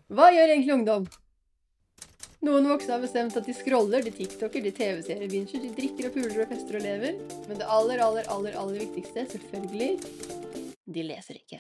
Hva gjør egentlig ungdom? Noen voksne har bestemt at de scroller, de tiktoker, de tv-serier-binger, de drikker og puler og fester og lever. Men det aller viktigste, selvfølgelig, de leser ikke.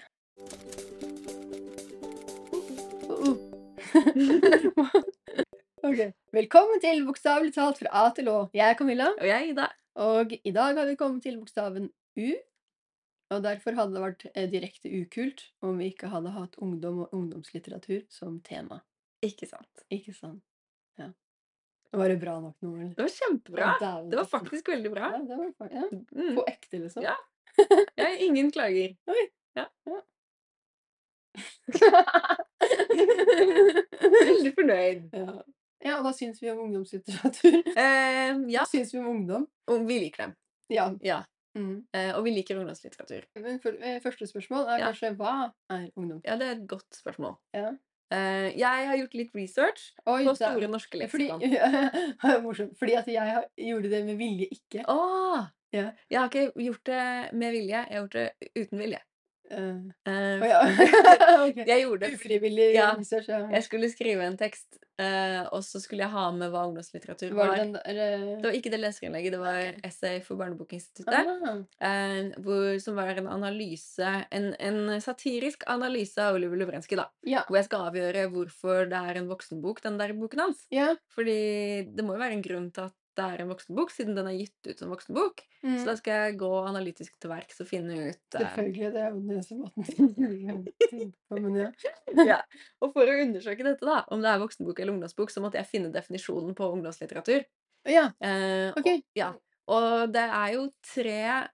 Ok, velkommen til Bokstavelig talt fra A til Å. Jeg er Camilla, Og jeg, Ida. og i dag har vi kommet til bokstaven U. Og derfor hadde det vært direkte ukult om vi ikke hadde hatt ungdom og ungdomslitteratur som tema. Ikke sant? Ikke sant? Ja. Var det bra nok nå, eller? Det var kjempebra. Ja, dæven, Det var takk. faktisk veldig bra. Ja, det var ja. Mm. På ekte, liksom. Ja. Ingen klager. Oi. Ja. Ja. Veldig fornøyd. Ja. Ja, hva syns vi om ungdomslitteratur? Ja, Hva syns vi om ungdom? og vi liker dem. Ja. Ja. Mm. Og vi liker ungdomslitteratur. Men første spørsmål er Ja. kanskje, hva er ungdom? Ja, det er et godt spørsmål. Ja. Jeg har gjort litt research Oi, på det er- Store norske Fordi, leksikon. morsomt, fordi at jeg gjorde det med vilje ikke. Åh! Ja. Jeg har ikke gjort det med vilje, jeg har gjort det uten vilje. Å ja. Ok. Jeg gjorde det Ufrivillig Ja. research, ja. Jeg skulle skrive en tekst, og så skulle jeg ha med hva ungdomslitteratur Var var. det den der Det var ikke det leserinnlegget, det var Ok. essay for Barnebokinstituttet, som var en analyse, en satirisk analyse av Oliver Lovrenskij, da. Ja. Hvor jeg skal avgjøre hvorfor det er en voksenbok, den der boken hans. Ja. Fordi det må jo være en grunn til at det er en voksenbok, siden den er gitt ut som voksenbok. Mm. Så da skal jeg gå analytisk til verks og finne ut Selvfølgelig, det er jo den eneste måten. Men ja. Ja. Og for å undersøke dette, da, om det er voksenbok eller ungdomsbok, så måtte jeg finne definisjonen på ungdomslitteratur. Ja. Ok. Og det er jo 3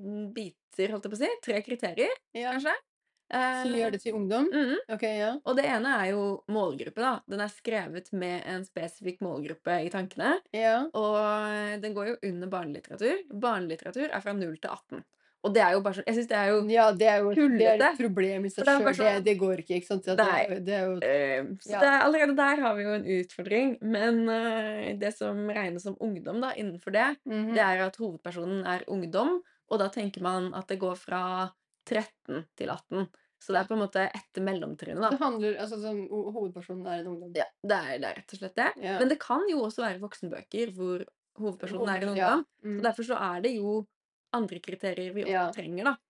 biter, holdt jeg på å si. 3 kriterier, Ja. kanskje. Som gjør det til ungdom? Mhm. Ok, ja. Og det ene er jo målgruppe, da. Den er skrevet med en spesifikk målgruppe i tankene. Ja. Og den går jo under barnelitteratur. Barnelitteratur er fra 0 til 18. Og det er jo bare sånn Jeg syns det er jo Ja, det er jo det er tullete. et problem i seg For det er jo sjøl. bare sånn- Det går ikke, ikke sant? At Nei. det er jo Så Ja. det er, allerede der har vi jo en utfordring. Men det som regnes som ungdom da, innenfor det, Mhm. det er at hovedpersonen er ungdom. Og da tenker man at det går fra 13 til 18. Så det er på en måte etter mellomtrinnet, da. Det handler altså som hovedpersonen er en ungdom. Ja, det er rett og slett det. Ja. Men det kan jo også være voksenbøker hvor hovedpersonen er en Ja. ungdom. Mm. Så derfor så er det jo andre kriterier vi også Ja. trenger, da.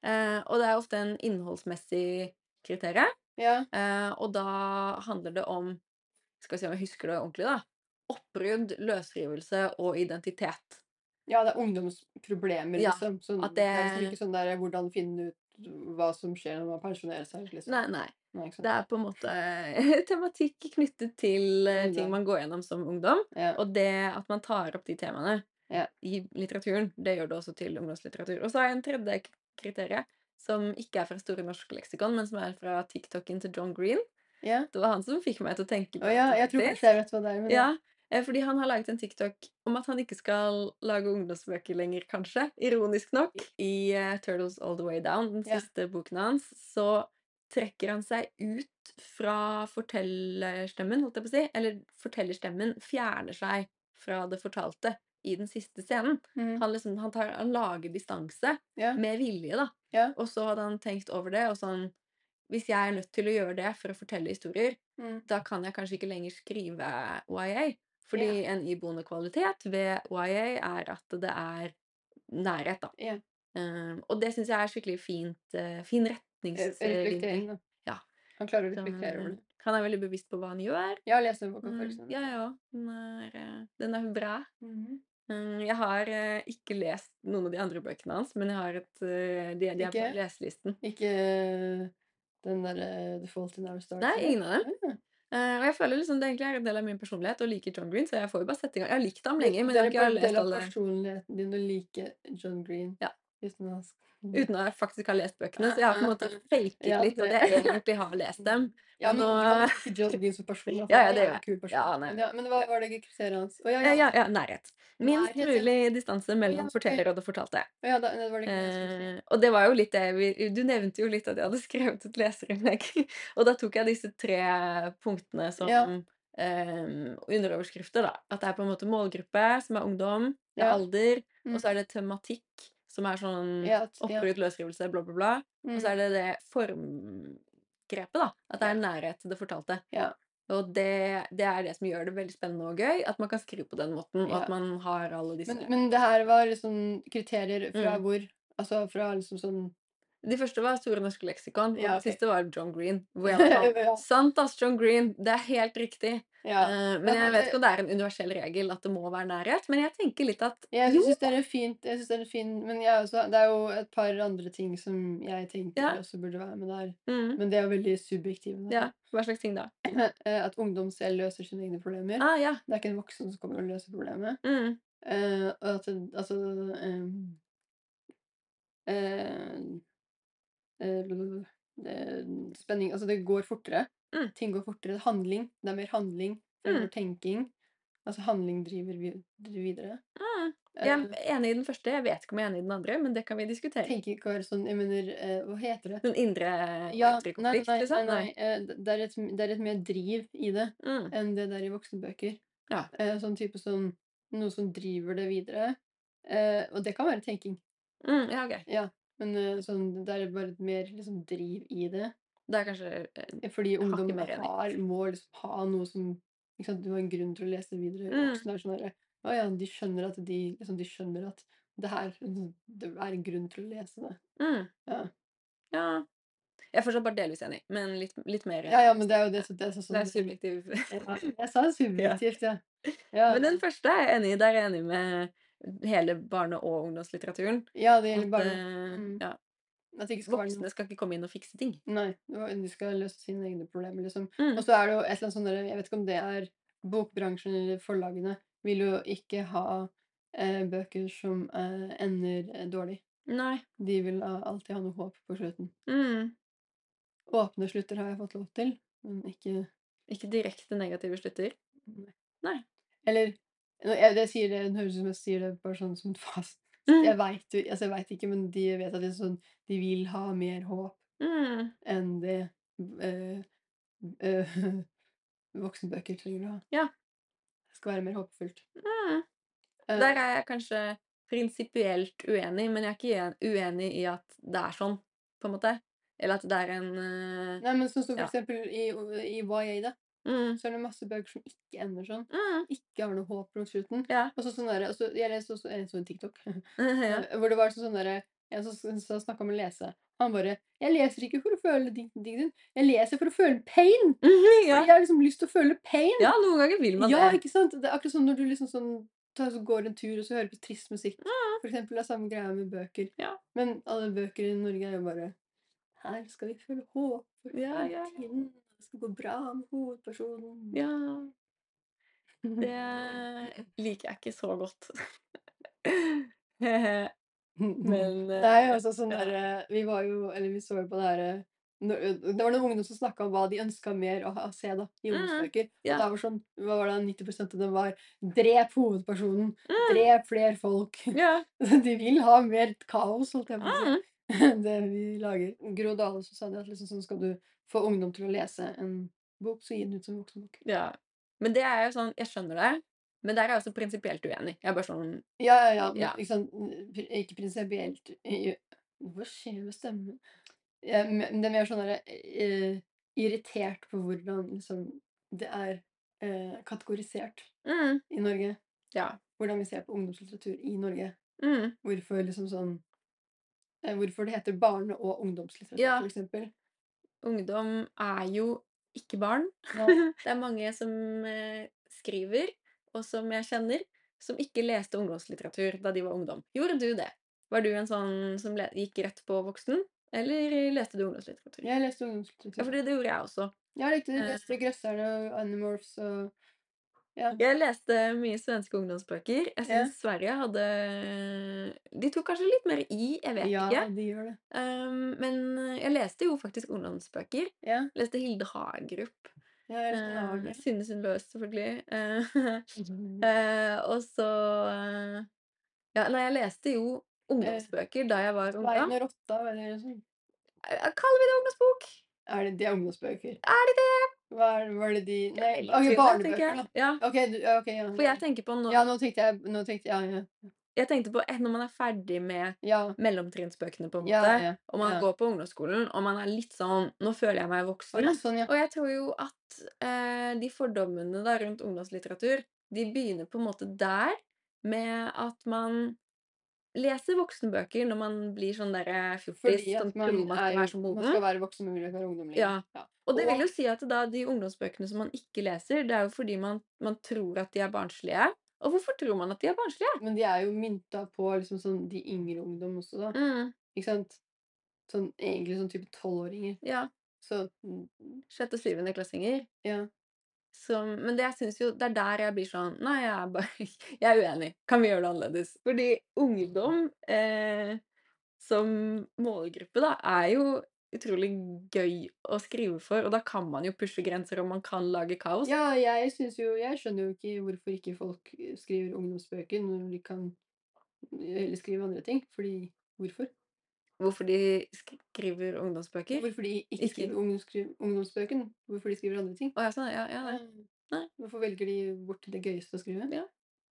Og det er ofte en innholdsmessig kriterie. Ja. Og da handler det om, skal vi se om jeg husker det ordentlig, da, oppbrudd, løsrivelse og identitet. Ja, det er ungdomsproblemer, Ja, liksom. Sånn, at det er det- liksom ikke sånn der hvordan finne ut hva som skjer når man pensjonerer seg, liksom. Nei. Nei, ikke sant? Det er på en måte tematikk knyttet til ting Ungdom. man går gjennom som ungdom. Ja. Og det at man tar opp de temaene Ja. i litteraturen, det gjør det også til ungdomslitteratur. Og så har jeg en tredje kriterium, som ikke er fra Store norske leksikon, men som er fra TikToken til John Green. Ja. Det var han som fikk meg til å tenke Å ja, jeg tror faktisk. kanskje jeg vet hva det er. Men Ja, fordi han har laget en TikTok om at han ikke skal lage ungdomsbøker lenger, kanskje. Ironisk nok. I Turtles All The Way Down, den Ja. siste boken hans, så trekker han seg ut fra fortellerstemmen, holdt jeg på å si. Eller fortellerstemmen fjerner seg fra det fortalte i den siste scenen. Mhm. Han lager distanse Ja. med vilje, da. Ja. Og så hadde han tenkt over det, og sånn Hvis jeg er nødt til å gjøre det for å fortelle historier, Mm. da kan jeg kanskje ikke lenger skrive YA. Fordi Ja. en iboende kvalitet ved YA er at det er nærhet, da. Ja. Og det syns jeg er skikkelig fin retningslinje. Reflektering, da. Ja. Han klarer å Så reflektere over det. han er veldig bevisst på hva han gjør. Jeg har lest den boka, forresten. Ja, jeg òg. Den er bra. Mhm. Jeg har ikke lest noen av de andre bøkene hans, men jeg har de er på Ikke? leselisten. Ikke den derre The Fault in Our Stars? Nei, eller? ingen av dem. Ja. Og jeg føler liksom det egentlig er en del av min personlighet å like John Green, så jeg får jo bare sette i gang. Jeg har likt ham lenge, men Det jeg er har ikke bare en lest del av alle personligheten din å like John Green. Ja. Uten uten å faktisk ha lest bøkene. Så jeg har på en måte faket Ja, litt at jeg egentlig har lest dem. Ja, Og men nå- du kan ikke John Green som person. da, for Ja, han det er gjør en jeg. kul person. Ja, nei. Men hva var det kriteriet hans? Å ja. Nærhet. Minst Nærhet, ja. mulig distanse mellom Ja, ok. forteller og det fortalte. Å ja, det var det ikke det jeg skulle si. Og det var jo litt det Du nevnte jo litt at jeg hadde skrevet et leserinnlegg. Og da tok jeg disse 3 punktene som Ja. underoverskrifter, da. At det er på en måte målgruppe, som er ungdom, det er Ja. alder, Mm. og så er det tematikk, som er sånn Ja, oppbrudd, løsrivelse, bla, bla, bla. Og så er det begrepet, da. At det Ja. er nærhet til det fortalte. Ja. Og det er det som gjør det veldig spennende og gøy, at man kan skrive på den måten, og Ja. at man har alle disse Men det her var liksom kriterier fra Mm. hvor? Altså fra liksom sånn De første var Store norske leksikon, og Ja, den ok. siste var John Green. Hvor jeg var sånn Ja. Sant, ass, John Green! Det er helt riktig. Ja. Men jeg vet ikke om det er en universell regel at det må være nærhet, men jeg tenker litt at Jeg jo! syns det er fint, men jeg også, det er jo et par andre ting som jeg tenker Ja. også burde være med der. Mm. Men det er jo veldig subjektivt. Ja. Hva slags ting da? At ungdom selv løser sine egne problemer. Ah, ja. Det er ikke en voksen som kommer og løser problemet. Mm. Og at det, altså spenning. Altså, det går fortere. Mm. Ting går fortere. Handling. Det er mer handling fremfor tenking. Altså, handling driver videre. Mm. Jeg er enig i den første. Jeg vet ikke om jeg er enig i den andre, men det kan vi diskutere. Tenker ikke være sånn, jeg mener, hva heter det? Noen indre Ja, konflikt, liksom? nei. Det er et mer driv i det Mm. enn det der i voksenbøker. Ja. Sånn type sånn, noe som driver det videre. Og det kan være tenking. Ja, ok. Ja, men sånn, det er bare et mer liksom driv i det. Det er kanskje Fordi ungdom mer enig. må liksom ha noe som, ikke sant, du har en grunn til å lese videre. Mm. Voksne er sånn der, å ja, de skjønner at de skjønner at det her, det er en grunn til å lese det. Mm. Ja. Ja. Jeg er fortsatt bare delvis enig, men litt mer Ja, men det er jo det, det er Det sånn. er subjektiv. Ja, jeg sa subjektivt, ja. Ja, Men den første er jeg enig i. Der er jeg enig med hele barne- og ungdomslitteraturen. ja, det At, gjelder bare ja, at det ikke skal være noe. voksne skal ikke komme inn og fikse ting. Nei, de skal løse sine egne problemer, liksom. Mm. Og så er det jo et eller annet sånn der, jeg vet ikke om det er bokbransjen eller forlagene, vil jo ikke ha bøker som ender dårlig. Nei. De vil alltid ha noe håp på slutten. Mm. Åpne slutter har jeg fått lov til, men ikke Ikke direkte negative slutter. Nei. Eller det sier det, det høres ut som jeg sier det bare sånn som et fast. Mm. Jeg vet ikke, men de vet at det er sånn, de vil ha mer håp Mm. enn det voksenbøker trenger å ha. Ja. Det skal være mer håpefullt. Mm. Eh, Der er jeg kanskje prinsipielt uenig, men jeg er ikke uenig i at det er sånn, på en måte. Eller at det er en Nei, men sånn som for ja. eksempel i YA, da, Mm. så er det masse bøker som ikke ender sånn. Mm. Ikke har noe håp på slutten. Ja. Og så sånn der, altså, jeg leste også en sånn TikTok, Ja. hvor det var sånn der, en som snakket om å lese. Han bare, jeg leser ikke for å føle din, jeg leser for å føle pain. Ja. Jeg har liksom lyst til å føle pain. Ja, noen ganger vil man Ja, det. ikke sant? Det er akkurat sånn når du liksom sånn, så går en tur, og så hører på trist musikk. For eksempel, det er samme greia med bøker. Ja. Men alle bøker i Norge er jo bare, her skal vi føle håp for Ja. fremtiden. Det skal gå bra med hovedpersonen. Ja. Det liker jeg ikke så godt. Men Det er jo også sånn der, vi så jo på det her, det var noen ungdom som snakket om hva de ønsket mer å se da, i ungdomsbøker. ja. Og da var sånn, hva var det, 90% av dem var, drep hovedpersonen, Mm. drep flere folk. Ja. De vil ha mer kaos, holdt jeg på å si. Mm. Det vi lager. Gro Dale så sa det at liksom sånn, skal du få ungdom til å lese en bok, så gi den ut som voksenbok. Ja. Men det er jo sånn, jeg skjønner det, men der er jeg også prinsipielt uenig. Jeg er bare sånn Ja, men Ja. ikke sant, ikke prinsipielt. Hva skjer med stemmen? Ja, men det er mer sånn der, irritert på hvordan liksom det er kategorisert mm. i Norge. Ja. Hvordan vi ser på ungdomslitteratur i Norge. Mm. Hvorfor liksom sånn, hvorfor det heter barne- og ungdomslitteratur, Ja. for eksempel. Ungdom er jo ikke barn. Nei. Det er mange som skriver, og som jeg kjenner, som ikke leste ungdomslitteratur da de var ungdom. Gjorde du det? Var du en sånn som gikk rett på voksen, eller leste du ungdomslitteratur? Jeg leste Ja, ungdomslitteratur. for det gjorde jeg også. Jeg likte de beste Grøsserne og Animorphs og ja. Jeg leste mye svenske ungdomsbøker. Jeg Ja. synes Sverige hadde De tok kanskje litt mer i, jeg vet Ja, ikke. de gjør det. Men jeg leste jo faktisk ungdomsbøker. Ja. Leste Hilde Hagerup. Ja, jeg leste Nage. Synne Sundløs, selvfølgelig. Og så Ja, nei, jeg leste jo ungdomsbøker da jeg var Svein ungdom. og Rotta, eller sånn. Kaller vi det ungdomsbok? Det er ungdomsbøker? Er det det? Var det de Nei, Eller ok, film, tenker barnebøker, jeg. da. Ja, Ok, ja. for jeg tenker på Ja, nå tenkte jeg, ja. Jeg tenkte på når man ferdig med Ja. mellomtrinnsbøkene på en Ja, måte, ja, og man ja. går på ungdomsskolen, og man litt sånn, nå føler jeg meg Oi, voksen. sånn, ja. Og jeg tror jo at de fordommene da rundt ungdomslitteratur, de begynner på en måte der, med at man leser voksenbøker når man blir sånn der fjortis, Fordi som at man tror man skal være så man moden. skal være voksen, men vil ikke være ungdom Ja. lenger. Ja. Og det vil Og jo si at da de ungdomsbøkene som man ikke leser, det er jo fordi man tror at de er barnslige. Og hvorfor tror man at de er barnslige? men de jo mynta på liksom sånn de yngre ungdom også, da. Mm, Ikke sant? Sånn egentlig sånn type 12-åringer. ja. Så 6. og 7. klassinger. ja. Men det jeg synes jo, det der jeg blir sånn, nei, jeg er bare, jeg er uenig. Kan vi gjøre det annerledes? Fordi ungdom som målgruppe da, er jo utrolig gøy å skrive for, og da kan man jo pushe grenser, og man kan lage kaos. Ja, jeg skjønner jo ikke hvorfor ikke folk skriver ungdomsbøker når de kan heller skrive andre ting. Fordi hvorfor? Hvorfor de skriver ungdomsbøker. Hvorfor de ikke skriver ungdomsbøken? Hvorfor de skriver andre ting? Å ja, sånn, ja, ja, nei. Nei. Hvorfor velger de bort det gøyeste å skrive? Ja.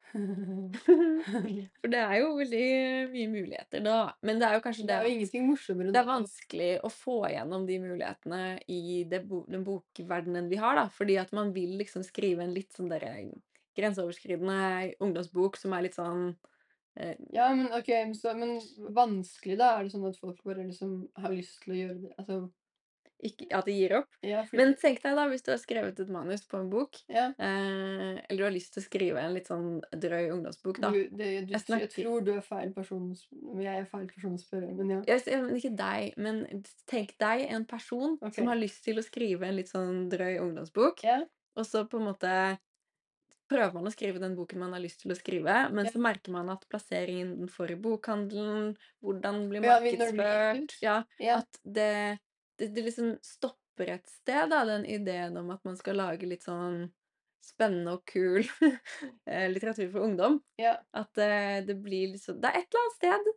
For det er jo veldig mye muligheter da, men det er jo kanskje Det jo ingenting morsommere det er vanskelig å få igjennom de mulighetene i den bokverdenen vi har da, fordi at man vil liksom skrive en litt sånn der grenseoverskridende ungdomsbok som litt sånn Ja, men ok, men vanskelig da? Det sånn at folk bare liksom har lyst til å gjøre det? Altså, ikke at de gir opp. ja, Men tenk deg da, hvis du har skrevet et manus på en bok, ja. eller du har lyst til å skrive en litt sånn drøy ungdomsbok da. Jeg tror du feil person, jeg feil person å spørre, men ja. Men ikke deg, men tenk deg en person Ok. som har lyst til å skrive en litt sånn drøy ungdomsbok, Ja, og så på en måte prøver man å skrive den boken man har lyst til å skrive, men Ja. så merker man at plasseringen innenfor i bokhandelen, hvordan blir Ja, når den gir markedsført, ut. ja, Ja. at det liksom stopper et sted da, den ideen om at man skal lage litt sånn spennende og kul litteratur for ungdom. Ja. At det blir liksom, det et eller annet sted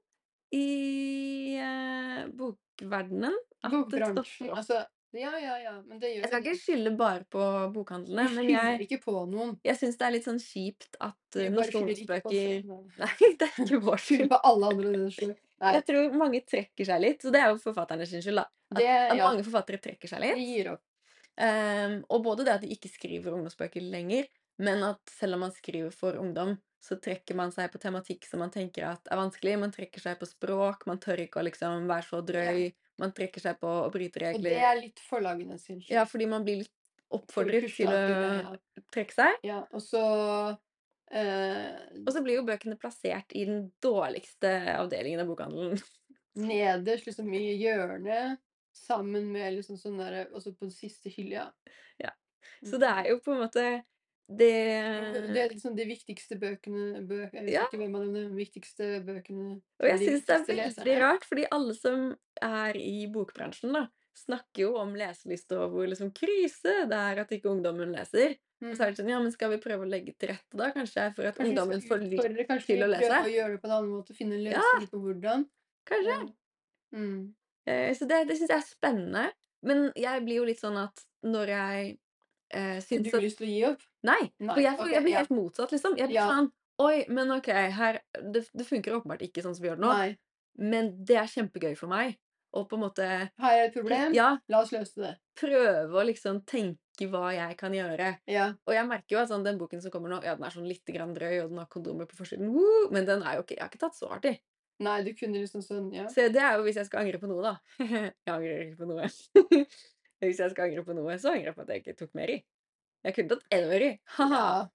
i bokverdenen at det Bokbransjen, stopper opp. altså, ja, men det gjør Jeg skal det. ikke skylde bare på bokhandlene, Du men skylder ikke på noen. jeg synes det litt sånn kjipt at Jeg bare norske skylder ikke på oss ungdomsbøker selv. Nei, det ikke vår Skylder skyld. på alle andre enn deg selv. Nei, Jeg tror mange trekker seg litt, så det jo forfatterne sin skyld, da. At ja, mange forfattere trekker seg de litt. gir opp. Og både det at de ikke skriver ungdomsbøker lenger, men at selv om man skriver for ungdom, så trekker man seg på tematikk som man tenker at vanskelig. Man trekker seg på språk, man tør ikke å liksom være så drøy, man trekker seg på å bryte Og regler. det litt forlagene sin skyld. Ja, fordi man blir litt oppfordret pusha til å til det, ja. trekke seg. Ja, og så Og så blir jo bøkene plassert i den dårligste avdelingen av bokhandelen. nederst liksom i hjørnet, sammen med liksom sånn der, også på den siste hylla. Ja. Så det jo på en måte det Det liksom de viktigste bøkene, jeg vet Ja. ikke hvem av dem, de viktigste bøkene Og jeg til de synes det viktigste veldig leserne. rart, fordi alle som i bokbransjen da, snakker jo om leseliste og hvor liksom krise det at ikke ungdommen leser. Og så det sånn, ja, men skal vi prøve å legge til rette da, kanskje, for at Kanskje vi ungdommen skal får lyst utfordre, kanskje til vi å lese? prøver å gjøre det på en annen måte, finne en Ja. løsning på hvordan. Kanskje? Ja. Mm. Så det synes jeg spennende. Men jeg blir jo litt sånn at når jeg Har synes du at lyst til å gi opp? Nei, Nei, for jeg ok, blir ja. helt motsatt, liksom. Jeg blir Ja. sånn, oi, men ok, det funker åpenbart ikke sånn som vi gjør det nå, Nei. men det kjempegøy for meg. Og på en måte, Her et problem, ja, la oss løse det. prøve å liksom tenke hva jeg kan gjøre. Ja. Og jeg merker jo at sånn, den boken som kommer nå, ja, den sånn litt grann drøy, og den har kondomer på forsiden, woo, men den jo ikke, jeg har ikke tatt så hardt i. Nei, du kunne liksom sånn, ja. Så det jo hvis jeg skal angre på noe da. Jeg angrer ikke på noe. Hvis jeg skal angre på noe, så angrer jeg på at jeg ikke tok mer i. Jeg kunne tatt enda mer i. Haha.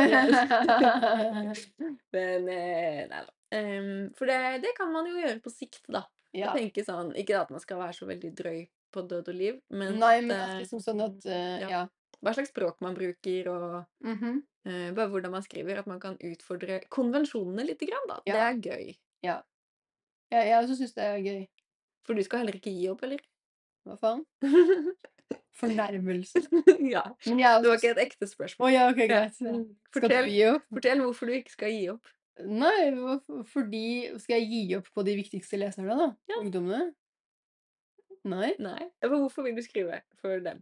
Ja. Men nei da. For det kan man jo gjøre på sikt, da. Ja. Jeg tenker sånn, ikke at man skal være så veldig drøy på død og liv, men Nei, at, men at liksom sånn at, ja. ja. Hva slags språk man bruker, og Mhm. bare hvordan man skriver, at man kan utfordre konvensjonene litt grann, da. Ja. Det gøy. Ja. Jeg også synes det gøy. For du skal heller ikke gi opp, eller? Hva faen? Fornærmelse. Ja. Men jeg Det var også... ikke et ekte spørsmål. Ja, ok, greit. Ja. Skal du gi opp? Fortell hvorfor du ikke skal gi opp. Nei, fordi skal jeg gi opp på de viktigste leserne da? Ja. Ungdommene? Nei. Nei. Men hvorfor vil du skrive for dem?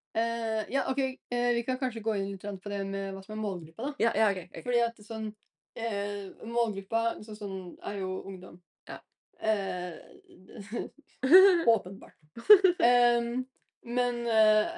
Ja, ok, vi kan kanskje gå inn litt på det med hva som målgruppa da. Ja, ok. Fordi at sånn, Målgruppa sånn er jo ungdom. Ja. Åpenbart. Men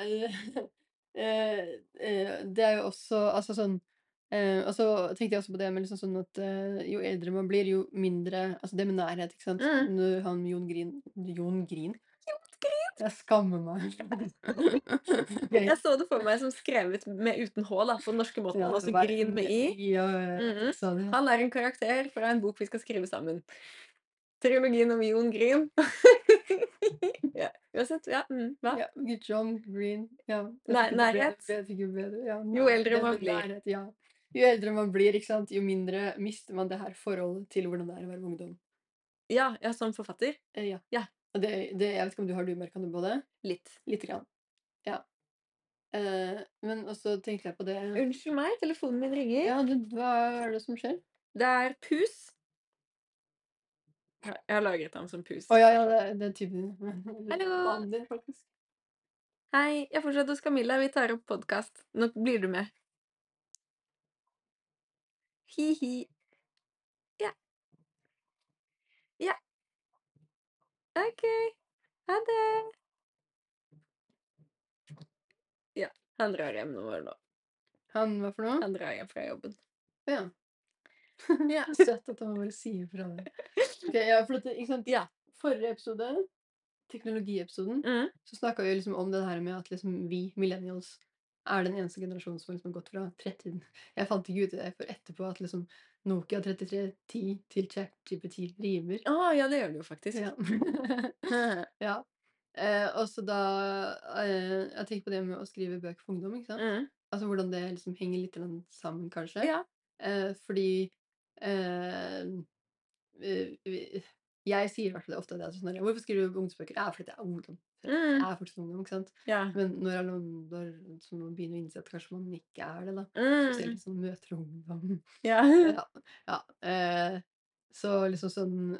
det er jo også altså sånn og så tenkte jeg også på det med liksom sånn at jo eldre man blir, jo mindre altså det med nærhet, ikke sant? Mm. Når han Jon Grin? Jeg skammer meg. Ok. Jeg så det for meg som skrevet med uten H da, på den norske måten, Ja, og så hva- Grin med I. Ja, Mhm. sa det. Han er en karakter fra en bok vi skal skrive sammen. Trilogien om Jon Grin. Ja, uansett, ja, hva? Ja, John Green. Ja. Nærhet. Vet ikke bedre. Ja, Jo eldre man med blir. Nærhet, ja. Jo eldre man blir, ikke sant, jo mindre mister man det her forholdet til hvordan det er å være ungdom. Ja, som forfatter. Ja. Ja. Og jeg vet ikke om du merket noe på det? Litt. Lite grann. Ja. Men også tenkte jeg på det. Unnskyld meg, telefonen min ringer. Ja, hva er det som skjer? Det er pus. Ja, jeg har lagret ham som pus. Ja, det er typen. Hallo. Mannen din, faktisk. Hei, jeg er fortsatt hos Camilla, vi tar opp podcast. Nå blir du med. Hi. Ja. Ja. Ok. Ha det. Ja, han drar hjem nå. Han, hva for noe? Han drar hjem fra jobben. Ja. Ja. Søtt at han bare sier fra det. Ok, ja, for at, ikke sant? Ja. Forrige episode, teknologiepisoden, så snakket vi liksom om det her med at liksom vi, millennials, er den eneste generasjonen som har liksom gått fra 30. Jeg fant ikke ut det for etterpå at liksom Nokia 3310 til ChatGPT rimer. Ja, det gjør det jo faktisk. Ja. Ja. Og så da jeg tenker på det med å skrive bøker for ungdom, ikke sant? Altså hvordan det liksom henger litt sammen, kanskje. Ja. Fordi jeg sier i hvert fall ofte det at sånn, hvorfor skriver du ungdomsbøker? Ja, fordi jeg er ungdom. Jeg er fortsatt ungdom, ikke sant? Ja. Men når man begynner å innse at kanskje man ikke er det, da. Spesielt hvis man møter ungdom. Ja. Ja. Så liksom sånn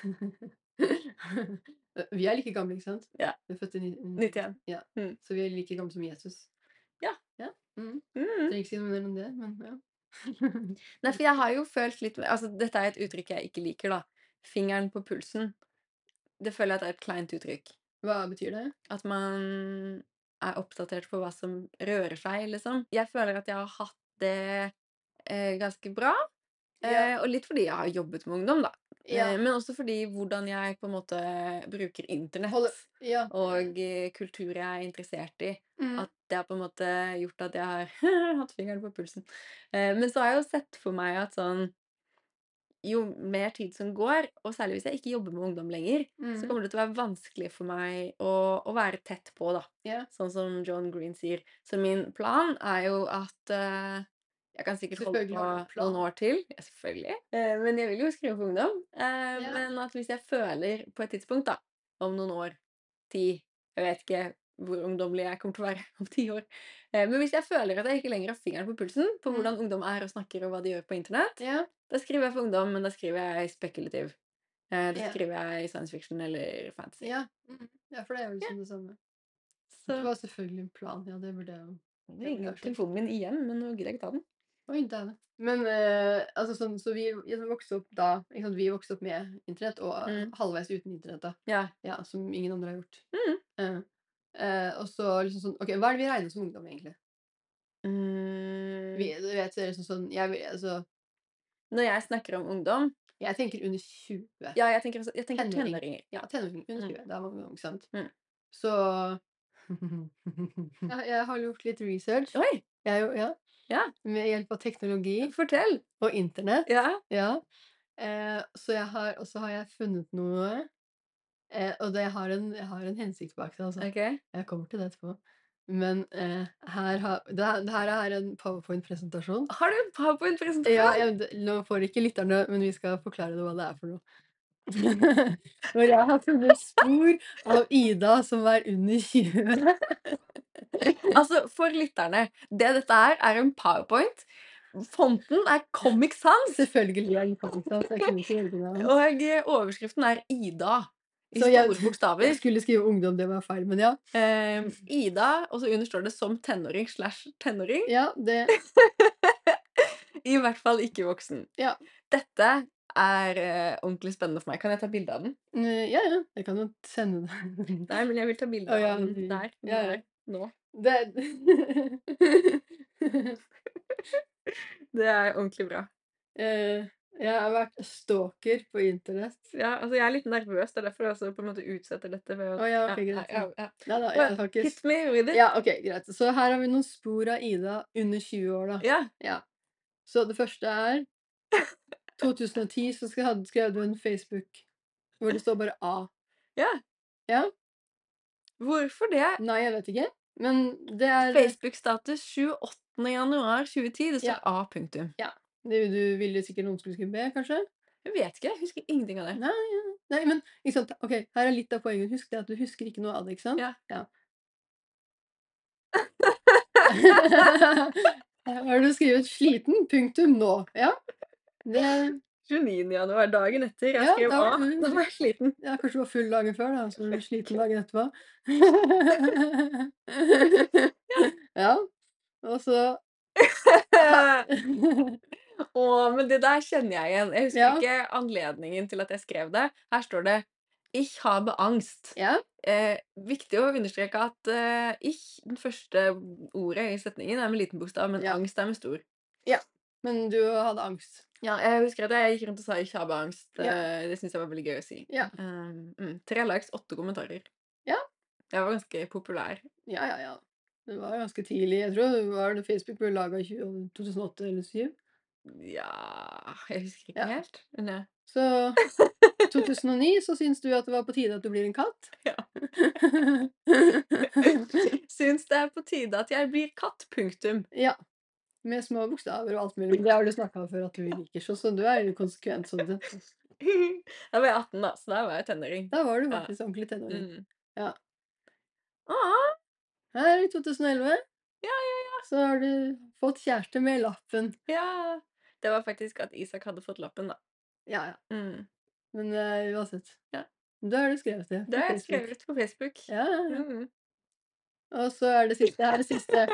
Vi er like gamle, ikke sant? Ja. Vi er født i 91. Ja. Mm. Så vi er like gamle som Jesus. Ja. Trenger ikke si noe mer om det, men ja. Nei, for jeg har jo følt litt altså dette er et uttrykk jeg ikke liker, da. Fingeren på pulsen. Det føler jeg at er et kleint uttrykk. Hva betyr det? At man er oppdatert på hva som rører seg, liksom. Jeg føler at jeg har hatt det ganske bra. Og litt fordi jeg har jobbet med ungdom, da. Men også fordi hvordan jeg på en måte bruker internett og kultur jeg er interessert i. At det har på en måte gjort at jeg har hatt fingeren på pulsen. Men så har jeg jo sett for meg at sånn jo mer tid som går, og særlig hvis jeg ikke jobber med ungdom lenger, så kommer det til å være vanskelig for meg å være tett på, da. Sånn som John Green sier. Så min plan er jo at jeg kan sikkert holde på noen år til. Ja, selvfølgelig. Men jeg vil jo skrive for ungdom. Men at hvis jeg føler på et tidspunkt, da, om noen år, 10, jeg vet ikke hvor ungdommelig jeg kommer til å være om 10 år. Men hvis jeg føler at jeg ikke lenger har fingeren på pulsen på hvordan ungdom er og snakker og hva de gjør på internett, da skriver jeg for ungdom, men da skriver jeg spekulativ. Da skriver jeg science fiction eller fantasy. Ja, for det er jo liksom det samme. Så det var selvfølgelig en plan. Ja, det burde jeg jo. Det ringer telefonen min igjen, men nå gidder jeg ikke ta den. Oi, det er det. Men altså sånn, så vi vokste opp da, ikke sant, vi vokste opp med internett, og halvveis uten internett da. Ja, som ingen andre har gjort. Og så liksom sånn, ok, hva er det vi regner som ungdom egentlig? Du vet, det er liksom sånn, når jeg snakker om ungdom, jeg tenker under 20. Ja, jeg tenker tenåringer. Ja, tenåringer, under 20, da var man ung, sant? Så, jeg har gjort litt research. Oi! Med hjelp av teknologi. Fortell! Og internett. Ja. Så har jeg funnet noe, og jeg har en hensikt bak det, altså. Okay. Jeg kommer til det etterpå. Men det her er en PowerPoint-presentasjon. Har du en PowerPoint-presentasjon? Ja, nå får ikke lytterne, men vi skal forklare det hva det er for noe. Når jeg har funnet spor av Ida som er under 20. Altså, for lytterne, dette er en PowerPoint. Fonten er Comic Sans. Selvfølgelig er den Comic Sans. Jeg kunne ikke velge noe annet. Og overskriften er Ida. I Så store bokstaver. Jeg skulle skrive ungdom, det var feil, men ja. Ida, og så under står det som tenåring/tenåring. Ja, det. I hvert fall ikke voksen. Ja. Dette ordentlig spennende for meg. Kan jeg ta bilde av den? Ja, ja. Jeg kan jo sende det. Nei, men jeg vil ta bilde Å ja, av den der. Den ja, ja. der. Nå. Det Det ordentlig bra. Jeg har vært stalker på internett. Ja, altså jeg litt nervøs, det derfor jeg også på en måte utsetter dette ved Å ja, ok, ja, greit. ja, ja. Neida, Men jeg har ikke... hit me with it. Ja, ok, greit. Så her har vi noen spor av Ida under 20 år da. Ja. Ja. Så det første 2010 så skrev du en Facebook hvor det står bare A. Ja. Ja? Hvorfor det? Nei, jeg vet ikke. Men det Facebook-status 28. januar 2010, det står Ja. A punktum. Ja. Du ville sikkert noen skulle skrive B, kanskje? Jeg vet ikke, jeg husker ingenting av det. Nei, ja. Nei, men ikke sant? Ok, her litt av poenget. Husk det at du husker ikke noe av det, ikke sant? Ja. Ja. Har du skrevet sliten, punktum nå? Ja. Det, 29. januar, dagen etter. Jeg Ja, skrev da A. var du- Da var jeg sliten. ja, kanskje du var full dagen før da, så var du sliten dagen etterpå. Ja. Og så... Men det der kjenner jeg igjen. Jeg husker Ja. ikke anledningen til at jeg skrev det. Her står det «Ich habe Angst». Ja. Viktig å understreke at ich, den første ordet i setningen, med liten bokstav, men Ja. angst med stor. Men du hadde angst. Ja, jeg husker at jeg gikk rundt og sa «ich habe Angst». Ja. Det synes jeg var veldig gøy å si. Ja. 3 likes, 8 kommentarer. Ja. Jeg var ganske populær. Ja, ja, ja. Det var ganske tidlig. Jeg tror det var det Facebook ble laget i 2008 eller 2007. Ja, jeg husker ikke Ja. helt. Men ja. Så 2009 så syns du at det var på tide at du blir en katt? Ja. Syns det på tide at jeg blir katt, punktum. Ja. Med små bokstaver og alt mulig. Det har du snakket om før at du liker, så du jo konsekvent sånn sett. Da var jeg 18 da, så da var jeg tenåring. Da var du Ja. faktisk ordentlig tenåring. Mm. Ja. Ah, Her i 2011 ja. så har du fått kjæreste med lappen. Ja. Det var faktisk at Isak hadde fått lappen da. Ja, ja. Mm. Men uansett. Ja. Da har du skrevet det. Det på har jeg Facebook. skrevet på Facebook. Ja, ja, ja. Mm. Og så det siste. Her det siste.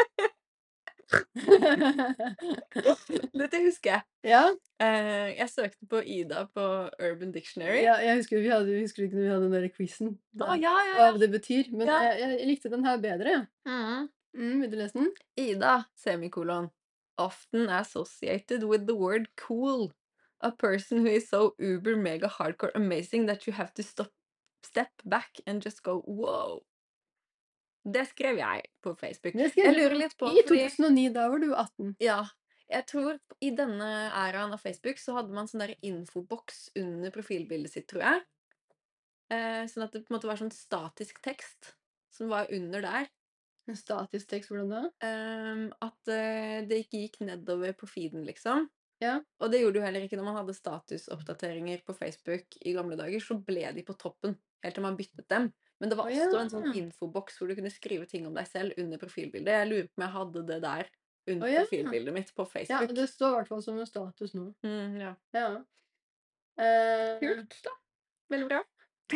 Dette husker jeg. Ja. Jeg søkte på Ida på Urban Dictionary. Ja, jeg husker husker du ikke når vi hadde den der quizen? Å, ja. Hva det betyr. Men Ja. jeg likte den her bedre. Mm. Vil du lese den? Ida, semikolon, often associated with the word cool. A person who is so uber mega hardcore amazing that you have to step back and just go wow. Det skrev jeg på Facebook. Det skrev Jeg du lurer litt på, I fordi 2009, da var du 18. ja, jeg tror i denne æraen av Facebook så hadde man sånn der infoboks under profilbildet sitt, tror jeg. Sånn at det på en måte var sånn statisk tekst som var under der. En statisk tekst, hvordan da? At det ikke gikk nedover på feeden, liksom. Ja. Og det gjorde jo heller ikke når man hadde statusoppdateringer på Facebook i gamle dager, så ble de på toppen, helt til man byttet dem. Men det var Å, også en ja. sånn infoboks hvor du kunne skrive ting om deg selv under profilbildet. Jeg lurer på om jeg hadde det der under Å, ja. profilbildet mitt på Ja, Facebook. det står i hvert fall som en status nå. Ja. Ja. Kult, da. Veldig bra.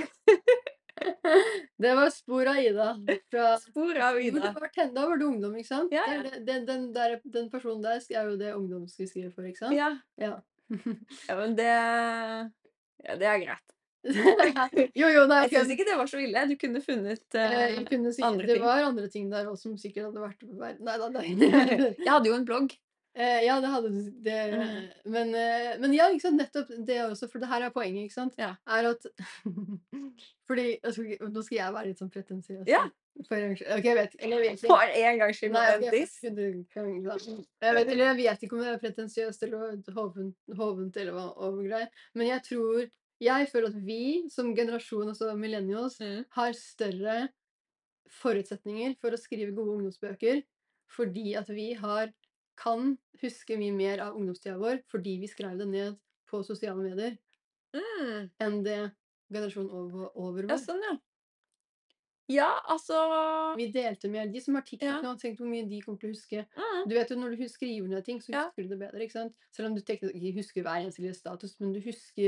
Det var spor av Ida. Fra... Spor av Ida. Da var du ungdom, ikke sant? Ja, ja. Den personen der er jo det ungdom skal skrive for, ikke sant? Ja. Ja. Ja, men det greit. Jo, nei, Jeg synes ikke det var så ille. Du kunne funnet jeg kunne si, andre det ting. var andre ting der også som sikkert hadde vært Nei. Jeg hadde jo en blogg. Ja, det hadde du. Men ja, ikke sant, nettopp det også, for det her er poenget, ikke sant? Ja. Er at fordi, nå skal jeg være litt sånn pretensiøs. Ja. For en gang, ok, jeg vet ikke. For en gangs skyld. Nei, med ok, diss. jeg vet ikke om det er pretensiøst eller hovent eller hva overgrei, men jeg føler at vi som generasjon, altså millennials, har større forutsetninger for å skrive gode ungdomsbøker, fordi at vi kan huske mye mer av ungdomstida vår, fordi vi skrev det ned på sosiale medier, enn det generasjonen over Ja, vår. sånn, ja. Ja, altså Vi delte med de som har TikTok Ja. nå, tenk hvor mye de kommer til å huske. Mm. Du vet jo, når du skriver ned ting, så Ja. husker du det bedre, ikke sant? Selv om du ikke husker hver eneste lille status, men du husker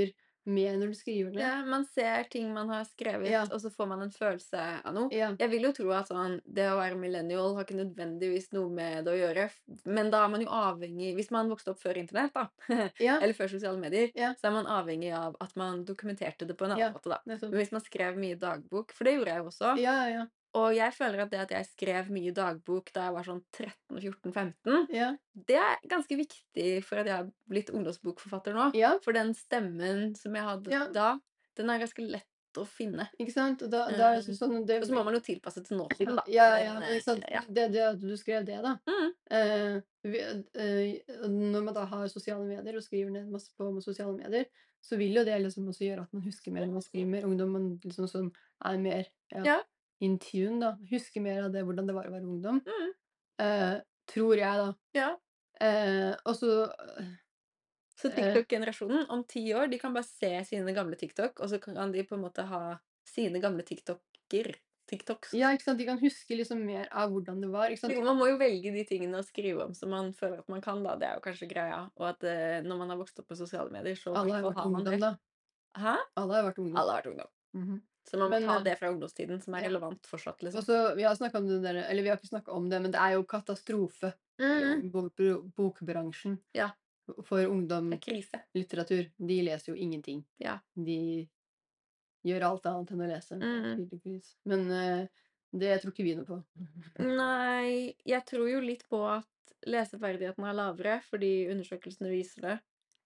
mer når du skriver det. Ja, man ser ting man har skrevet, Ja, og så får man en følelse av noe. ja, Jeg vil jo tro at sånn, det å være millennial har ikke nødvendigvis noe med det å gjøre, men da er man jo avhengig hvis man vokste opp før internett, da, ja, eller før sosiale medier, ja, så er man avhengig av at man dokumenterte det på en ja, annen måte, da. nettopp. Men hvis man skrev mye dagbok, for det gjorde jeg jo også, Ja, ja, og jeg føler at det at jeg skrev mye dagbok da jeg var sånn 13, 14, 15, ja, det er ganske viktig for at jeg har blitt ungdomsbokforfatter nå. ja, For den stemmen som jeg hadde ja, da, den er ganske lett å finne. ikke sant? Og da er det Eh, sånn det og så må man jo tilpasse til nåtiden, da. ja, ja, Men men ikke sant, ja. det at du skrev det da, Mm, vi når man da har sosiale medier og skriver ned masse på sosiale medier, så vil jo det liksom også gjøre at man husker mer når man skriver mer. Ungdom man liksom sånn er mer, ja, ja. in tune da, husker mer av det, hvordan det var å være ungdom, Mm, tror jeg da. ja. Og så, Så eh, TikTok-generasjonen om 10 år, de kan bare se sine gamle TikTok, og så kan de på en måte ha sine gamle TikToks. ja, ikke sant, de kan huske liksom mer av hvordan det var, ikke sant? Man må jo velge de tingene å skrive om som man føler at man kan, da. Det er jo kanskje greia. Og at når man har vokst opp på sosiale medier, så i Alle hvert har fall vært har man det. ungdom da. Hæ? Alle har vært ungdom. Alle har vært ungdom. Mhm. Så man må Men, ta det fra ungdomstiden som er ja. relevant fortsatt, Og liksom. så, vi har snakket om det der, eller vi har ikke snakket om det, men det er jo katastrofe i Mhm. bokbransjen Ja, for det er krise. ungdomlitteratur. De leser jo ingenting. Ja. De gjør alt annet enn å lese, Mhm. tydeligvis. Men det tror ikke vi noe på. Nei, jeg tror jo litt på at leseferdigheten er lavere, fordi undersøkelsene viser det.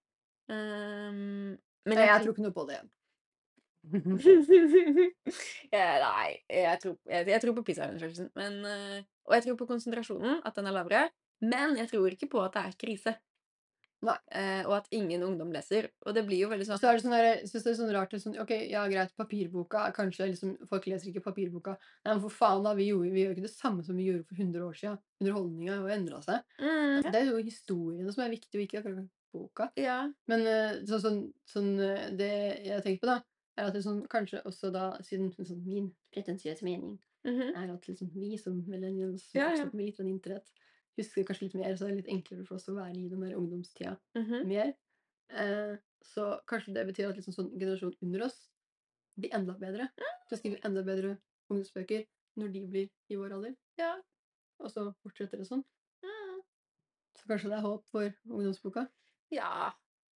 Men Nei, jeg jeg tror tror ikke noe på det. Nei, jeg tror på PISA-undersøkelsen, men og jeg tror på konsentrasjonen, at den er lavere, men jeg tror ikke på at det er krise, Nei. og at ingen ungdom leser. Og det blir jo veldig Og sånn så er det sånn der, jeg synes det er sånn rart, det er sånn, ok, ja greit, papirboka, er kanskje liksom, folk leser ikke papirboka. Nei, men for faen da, vi gjør ikke det samme som vi gjorde for 100 år siden. Underholdningen har jo endret seg. ja, Det er jo historiene som er viktig, og ikke akkurat boka. ja, Men det jeg tenker på da, er at det er sånn, kanskje også da, siden sånn, min pretensiøse mening, mhm, er at liksom, vi som millennials som ja, vokste ja, opp med litt sånn internett, husker kanskje litt mer, så det er litt enklere for oss å være i den der ungdomstida mhm, mer. Så kanskje det betyr at liksom sånn generasjon under oss blir enda bedre til å skrive enda bedre ungdomsbøker når de blir i vår alder, ja, og så fortsetter det sånn. mm, Så kanskje det er håp for ungdomsboka? ja,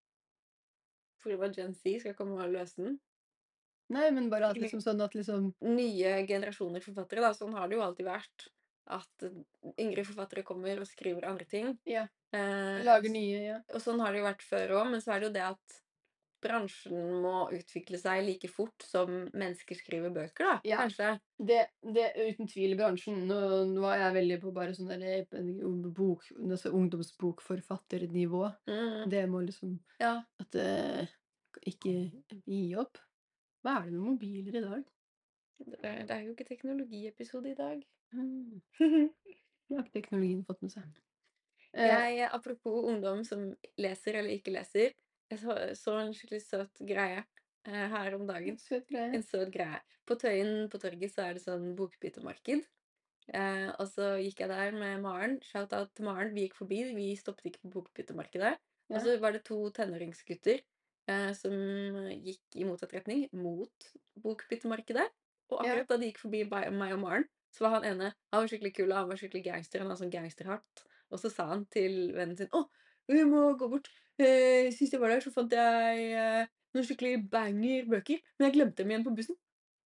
fordi bare Gen Z skal komme og løse den. Nei, men bare at liksom sånn at liksom Nye generasjoner forfattere, da, sånn har det jo alltid vært. At yngre forfattere kommer og skriver andre ting. ja, Eh, lager nye, ja. og sånn har det jo vært før òg, men så er det jo det at bransjen må utvikle seg like fort som mennesker skriver bøker, da, Ja, kanskje. det er uten tvil i bransjen. Nå er jeg veldig på bare sånn der altså ungdomsbokforfatternivå. Mm, Det må liksom ja. at ikke gi opp. Hva er det med mobiler i dag? Det er jo ikke teknologiepisode i dag. Mm, det har ikke teknologien fått med seg. Apropos ungdom som leser eller ikke leser, jeg så en skikkelig søt greie her om dagen. Søt greie. En søt greie. På Tøyen på torget så er det sånn bokbyttemarked. Og så gikk jeg der med Maren. Shout-out til Maren. Vi gikk forbi, vi stoppet ikke på bokbyttemarkedet. Og Ja, så var det 2 tenåringsgutter som gikk i motsatt retning, mot bokbyttemarkedet. Og ja, akkurat da de gikk forbi meg og Maren, så var han ene han var skikkelig kul, og han var skikkelig gangster. Han hadde sånn gangsterhatt. Og så sa han til vennen sin å, vi må gå bort. Sist jeg var der, så fant jeg noen skikkelig banger bøker, men jeg glemte dem igjen på bussen.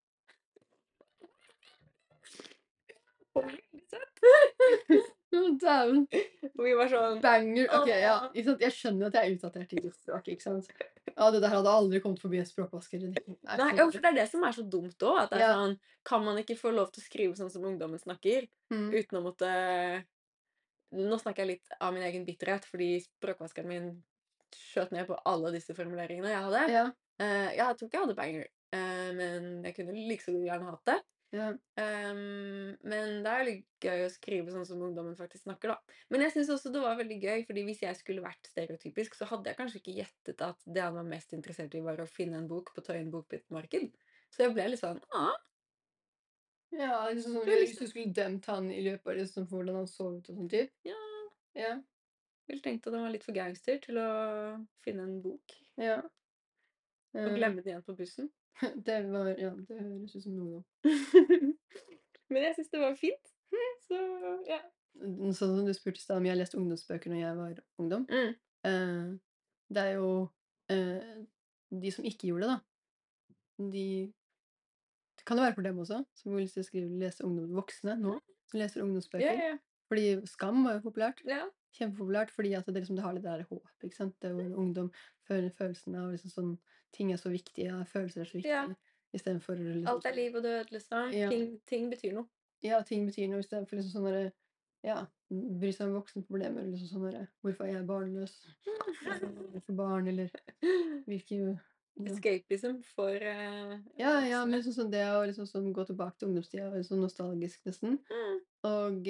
Veldig søtt. Å, dæven. Og vi var sånn Banger. Ok, ja. åh. Ikke sant? Jeg skjønner at jeg er utdatert i språk, ikke sant? Ja, det der hadde aldri kommet forbi en språkvasker. Det er Nei, så ja, for det er det som er så dumt òg. At det er Ja. sånn Kan man ikke få lov til å skrive sånn som ungdommen snakker, Mm. uten å måtte Nå snakker jeg litt av min egen bitterhet, fordi språkvaskeren min skjøt ned på alle disse formuleringene jeg hadde. Ja. Jeg tror ikke jeg hadde banger, men jeg kunne like så gjerne hatt det. Ja. Men det er litt gøy å skrive sånn som ungdommen faktisk snakker, da. Men jeg syns også det var veldig gøy, fordi hvis jeg skulle vært stereotypisk, så hadde jeg kanskje ikke gjettet at det han var mest interessert i, var å finne en bok på Tøyen bokbyttemarked. Så jeg ble litt sånn Ja, liksom sånn, det er hvis du skulle dømt han i løpet av liksom, for hvordan han så ut og sånn typ. Ja, Ja. ville tenkt at han var litt for gangster til å finne en bok. Ja. Og glemme den igjen på bussen. Det høres ut som noe. Men jeg synes det var fint. Så, ja. Sånn som du spurte i stad om jeg leste ungdomsbøker når jeg var ungdom. Mm. Det er jo de som ikke gjorde det, da. Det kan jo være for dem også, som vil lese voksne nå, som leser Ja, ungdomsbøker. ja, Fordi Skam var jo populært. ja. Kjempepopulært, fordi at det, liksom, det har litt det der håpet, ikke sant. Det er jo ungdom føler følelsen av liksom sånn ting er så viktige, ja, følelser er så Ja. viktige, istedenfor liksom Alt er liv og død, liksom. Ja. Ting betyr noe. Ja, ting betyr noe istedenfor liksom sånn derre ja, bry seg om voksenproblemer, eller liksom sånn derre hvorfor er jeg barnløs? Hvorfor barn, eller hvilke ja. Escapism for Ja, voksne. men sånn det å liksom sånn gå tilbake til ungdomstida og sånn nostalgisk nesten. Og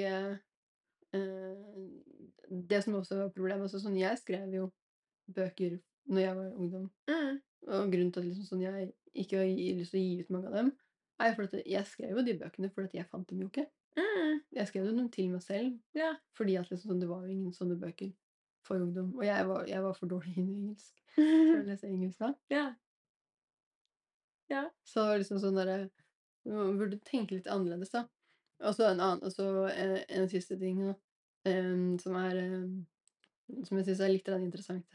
det som også var problemet, altså sånn jeg skrev jo bøker når jeg var ungdom. Og grunnen til at liksom sånn jeg ikke har lyst til å gi ut mange av dem, er jo fordi at jeg skrev jo de bøkene fordi at jeg fant dem jo ikke. Jeg skrev jo dem til meg selv, Ja. fordi at liksom sånn, det var jo ingen sånne bøker for ungdom. Og jeg var for dårlig i engelsk for å lese engelsk da. Ja. Ja. Så liksom sånn derre man burde tenke litt annerledes, da. Og så en siste ting da, som som jeg syns er litt interessant.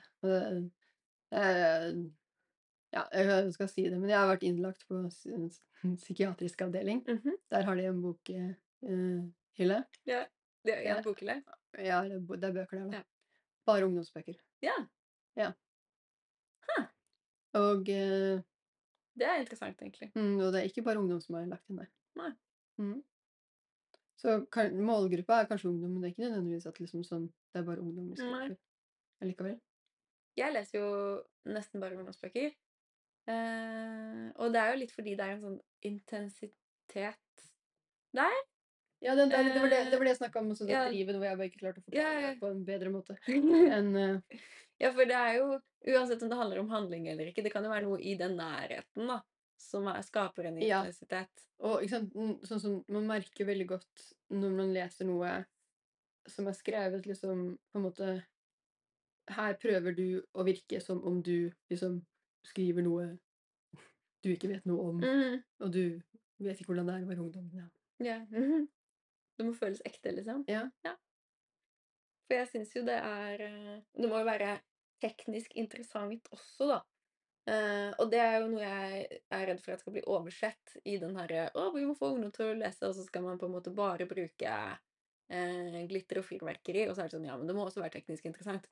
Ja, jeg skal si det, men jeg har vært innlagt på psykiatrisk avdeling. Der har de en bokhylle. Ja. Det er Ja. en bokhylle. Ja, det er bøker der, da. Ja. Bare ungdomsbøker. Ja. Ja. Huh. Og Det er interessant, egentlig. og det er ikke bare ungdom som har lagt inn der. Nei. Så målgruppa er kanskje ungdom, men det er ikke nødvendigvis at liksom sånn, det er bare ungdom vi Nei. skriver for allikevel. Jeg leser jo nesten bare ungdomsbøker. Og det er jo litt fordi det er en sånn intensitet der. Ja, det var det jeg snakket om også, det Ja. drivet, hvor jeg bare ikke klarte å forklare det på en bedre måte enn Ja, for det er jo uansett om det handler om handling eller ikke, det kan jo være noe i den nærheten da, som skaper en Ja. intensitet. Og ikke sant, sånn som man merker veldig godt når man leser noe som er skrevet liksom på en måte her prøver du å virke som om du liksom skriver noe du ikke vet noe om, og du vet ikke hvordan det er å være ungdom. Ja. Ja. Det må føles ekte, liksom. Ja. For jeg synes jo det må jo være teknisk interessant også, da. Og det er jo noe jeg er redd for at skal bli oversett i den herre vi må få ungdom til å lese, og så skal man på en måte bare bruke glitter og fyrverkeri, og så er det sånn, ja, men det må også være teknisk interessant.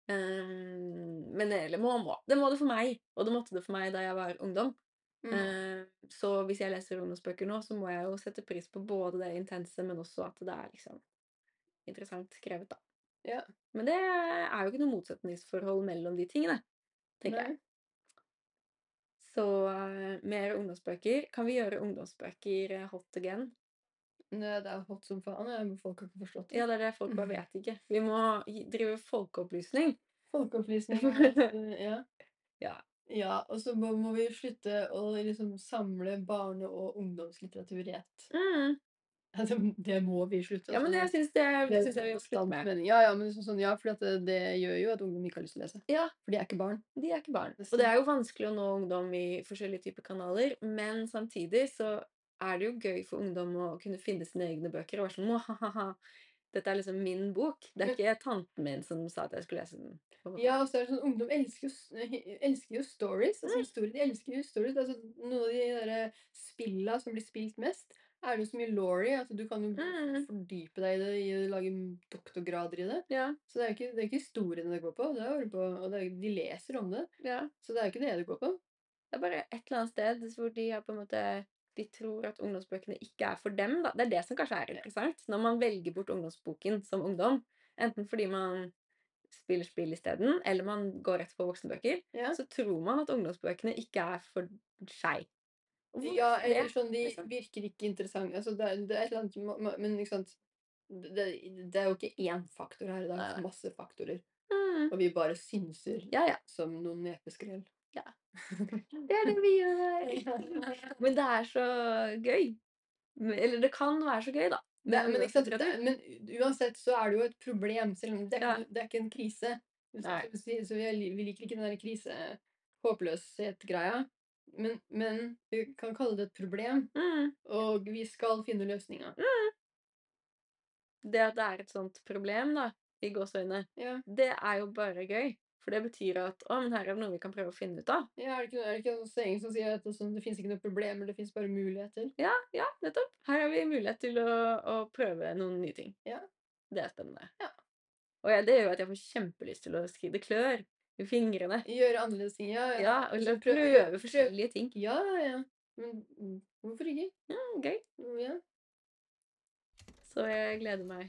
Men det må det for meg, og det måtte det for meg da jeg var ungdom. Så hvis jeg leser ungdomsbøker nå, så må jeg jo sette pris på både det intense, men også at det er liksom interessant skrevet, da. Ja. Men det er jo ikke noe motsetningsforhold mellom de tingene, tenker jeg. Så mer ungdomsbøker. Kan vi gjøre ungdomsbøker hot again? Nei, det er hot som faen. Folk har ikke forstått det. Ja, det er det folk bare vet ikke. Vi må drive folkeopplysning. Folkeopplysning, ja. Ja, og så må vi slutte å liksom samle barne- og ungdomslitteratur i ett. Det må vi slutte. Ja, men det synes jeg vi må slutte med. Ja, men liksom sånn, ja, fordi det gjør jo at ungdom ikke har lyst til å lese. Ja. For de er ikke barn. De er ikke barn. Og det er jo vanskelig å nå ungdom i forskjellige typer kanaler, men samtidig så er det jo gøy for ungdom å kunne finne sine egne bøker og være sånn, hahaha, dette er liksom min bok. Det er ikke tanten min som sa at jeg skulle lese den. Ja, og så er det sånn, ungdom elsker jo stories, altså historier, de elsker jo stories. Altså, noen av de der spillene som blir spilt mest, er det jo så mye lore i, altså du kan jo fordype deg i det, i å lage doktorgrader i det. Ja. Så det er ikke historiene det går på, og de leser om det. Ja. Så det er ikke det går på. Det er bare et eller annet sted hvor de har på en måte, de tror at ungdomsbøkene ikke er for dem, da. Det er det som kanskje er interessant, når man velger bort ungdomsboken som ungdom, enten fordi man spiller spill i stedet, eller man går rett på voksenbøker, så tror man at ungdomsbøkene ikke er for seg. Ja, eller sånn, de virker ikke interessant. Altså, det er et eller annet, men ikke sant, det er jo ikke én faktor her, det er masse faktorer. Og vi bare synser som noen nepeskrell. Ja. Det er det vi gjør. Men det er så gøy. Eller det kan være så gøy, da. Men uansett så er det jo et problem, selv om det er ikke en krise. Så vi liker ikke den der håpløshet-greia, men vi kan kalle det et problem, og vi skal finne løsninger. Det at det et sånt problem da, i gåseøyne, Ja. det jo bare gøy. For det betyr at, men her det noe vi kan prøve å finne ut av. Ja, er det ikke en saying som sier at det finnes ikke noen problemer, det finnes bare muligheter? Ja, nettopp. Her har vi mulighet til å prøve noen nye ting. Ja. Det spennende. Ja. Og det gjør at jeg får kjempelyst til å skrive. Det klør i fingrene. Gjøre annerledes ting, ja. Ja, eller prøve forskjellige ting. Ja. Men hvorfor ikke? Gøy. Ja. Så jeg gleder meg.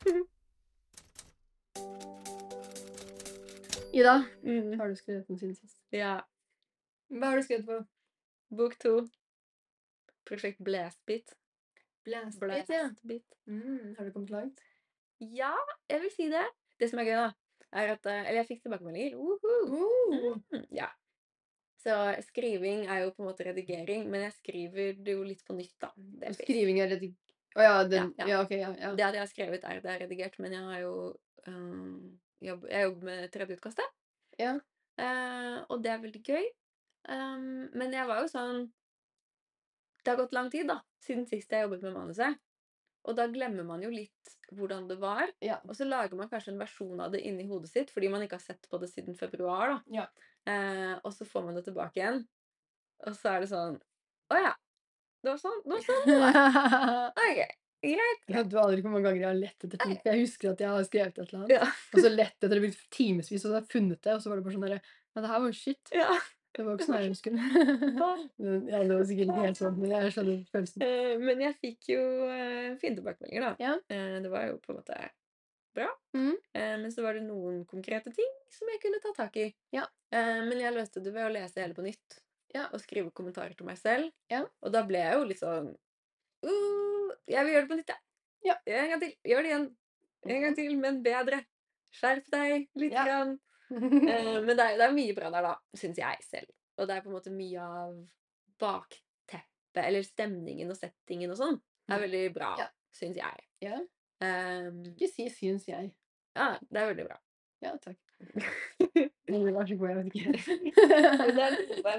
Ida, har du skrevet den siden sist? Ja. Hva har du skrevet på? Bok 2. Prosjekt Blastbeat. Blastbeat, ja. Har du kommet langt? Ja, jeg vil si det. Det som gøy da, at eller jeg fikk tilbakemeldinger. Ja. Så skriving jo på en måte redigering, men jeg skriver det jo litt på nytt da. Skriving redigering? Ja, ok, ja. Det at jeg har skrevet det redigert, men jeg har jo jeg jobber med tredje utkastet. Ja. Og det veldig gøy. Men jeg var jo sånn, det har gått lang tid da, siden sist jeg jobbet med manuset. Og da glemmer man jo litt hvordan det var. Ja. Og så lager man kanskje en versjon av det inni hodet sitt, fordi man ikke har sett på det siden februar da. Ja. Og så får man det tilbake igjen. Og så det sånn, åja, det var sånn. Ok, greit. Ja, du aner ikke hvor mange ganger jeg har lett etter ting. Jeg husker at jeg har skrevet et eller annet. Ja. Og så lett etter det blitt timesvis, og så har jeg funnet det, og så var det bare sånn der, men det her var jo shit. Ja. Det var ikke sånn jeg husker. Ja, det var sikkert ikke helt sånn, men jeg skjønner følelsen. Men jeg fikk jo fine tilbakemeldinger da. Ja. Det var jo på en måte bra. Men så var det noen konkrete ting som jeg kunne ta tak i. Ja. Men jeg løste det ved å lese hele på nytt. Ja. Og skrive kommentarer til meg selv. Ja. Og da ble jeg jo litt sånn, jeg vil gjøre det på nytt, Ja. En gang til, gjør det igjen. En gang til, men bedre. Skjerp deg litt grann. Men det mye bra der da, synes jeg selv. Og det på en måte mye av bakteppet, eller stemningen og settingen og sånn, veldig bra, synes jeg. Ja. Ikke si syns jeg. Ja, det veldig bra. Ja, takk. Vær så god, jeg vet ikke. Det noe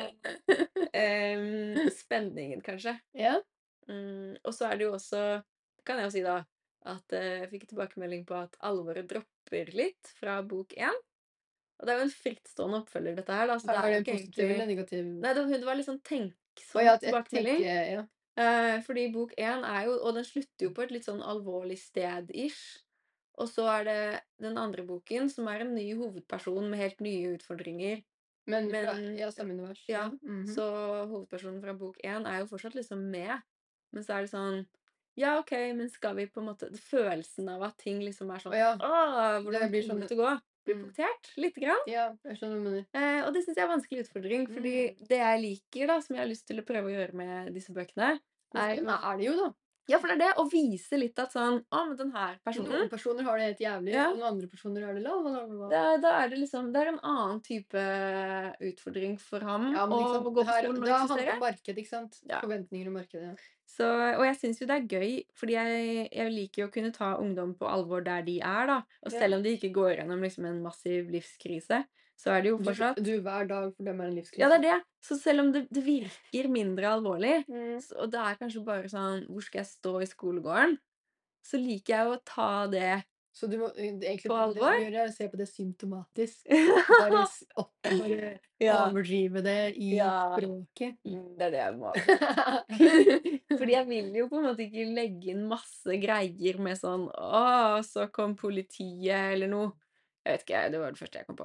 med spenningen, kanskje. Ja. Og så det jo også, kan jeg jo si da, at jeg fikk tilbakemelding på at alvoret dropper litt fra bok 1. Og det jo en frittstående oppfølger, dette her da. Så var det en positiv eller negativ? Nei, det var litt sånn tenksom tilbakemelding. Ja. Fordi bok 1 jo, og den slutter jo på et litt sånn alvorlig sted-ish. Og så det den andre boken, som en ny hovedperson med helt nye utfordringer. Men samme univers. Ja, så hovedpersonen fra bok 1 jo fortsatt liksom med. Men så det sånn, ja, ok, men skal vi på en måte, følelsen av at ting liksom sånn, hvordan blir kommer det til å gå? Blir punktert, litt grann. Ja, jeg skjønner hva du mener. Og det synes jeg en vanskelig utfordring, fordi det jeg liker da, som jeg har lyst til å prøve å gjøre med disse bøkene, det jo da. Ja, for det å vise litt at sånn, men den her personen... Noen personer har det helt jævlig, og noen andre personer har det Da det liksom, det en annen type utfordring for ham å gå på skolen og eksistere. Det handler om marked, ikke sant? Forventninger om markedet, ja. Så, og jeg synes jo det gøy, fordi jeg liker jo å kunne ta ungdom på alvor der de da. Og selv om de ikke går gjennom liksom en massiv livskrise, så det jo fortsatt... Du hver dag for dem en livskrise. Ja, det det. Så selv om det virker mindre alvorlig, og det kanskje bare sånn, hvor skal jeg stå i skolegården? Så liker jeg å ta det så du må egentlig på alvor. Se på det symptomatisk. Bare overdrive det i språket. Det det jeg må. Fordi jeg vil jo på en måte ikke legge inn masse greier med sånn, så kom politiet eller noe. Jeg vet ikke, det var det første jeg kom på.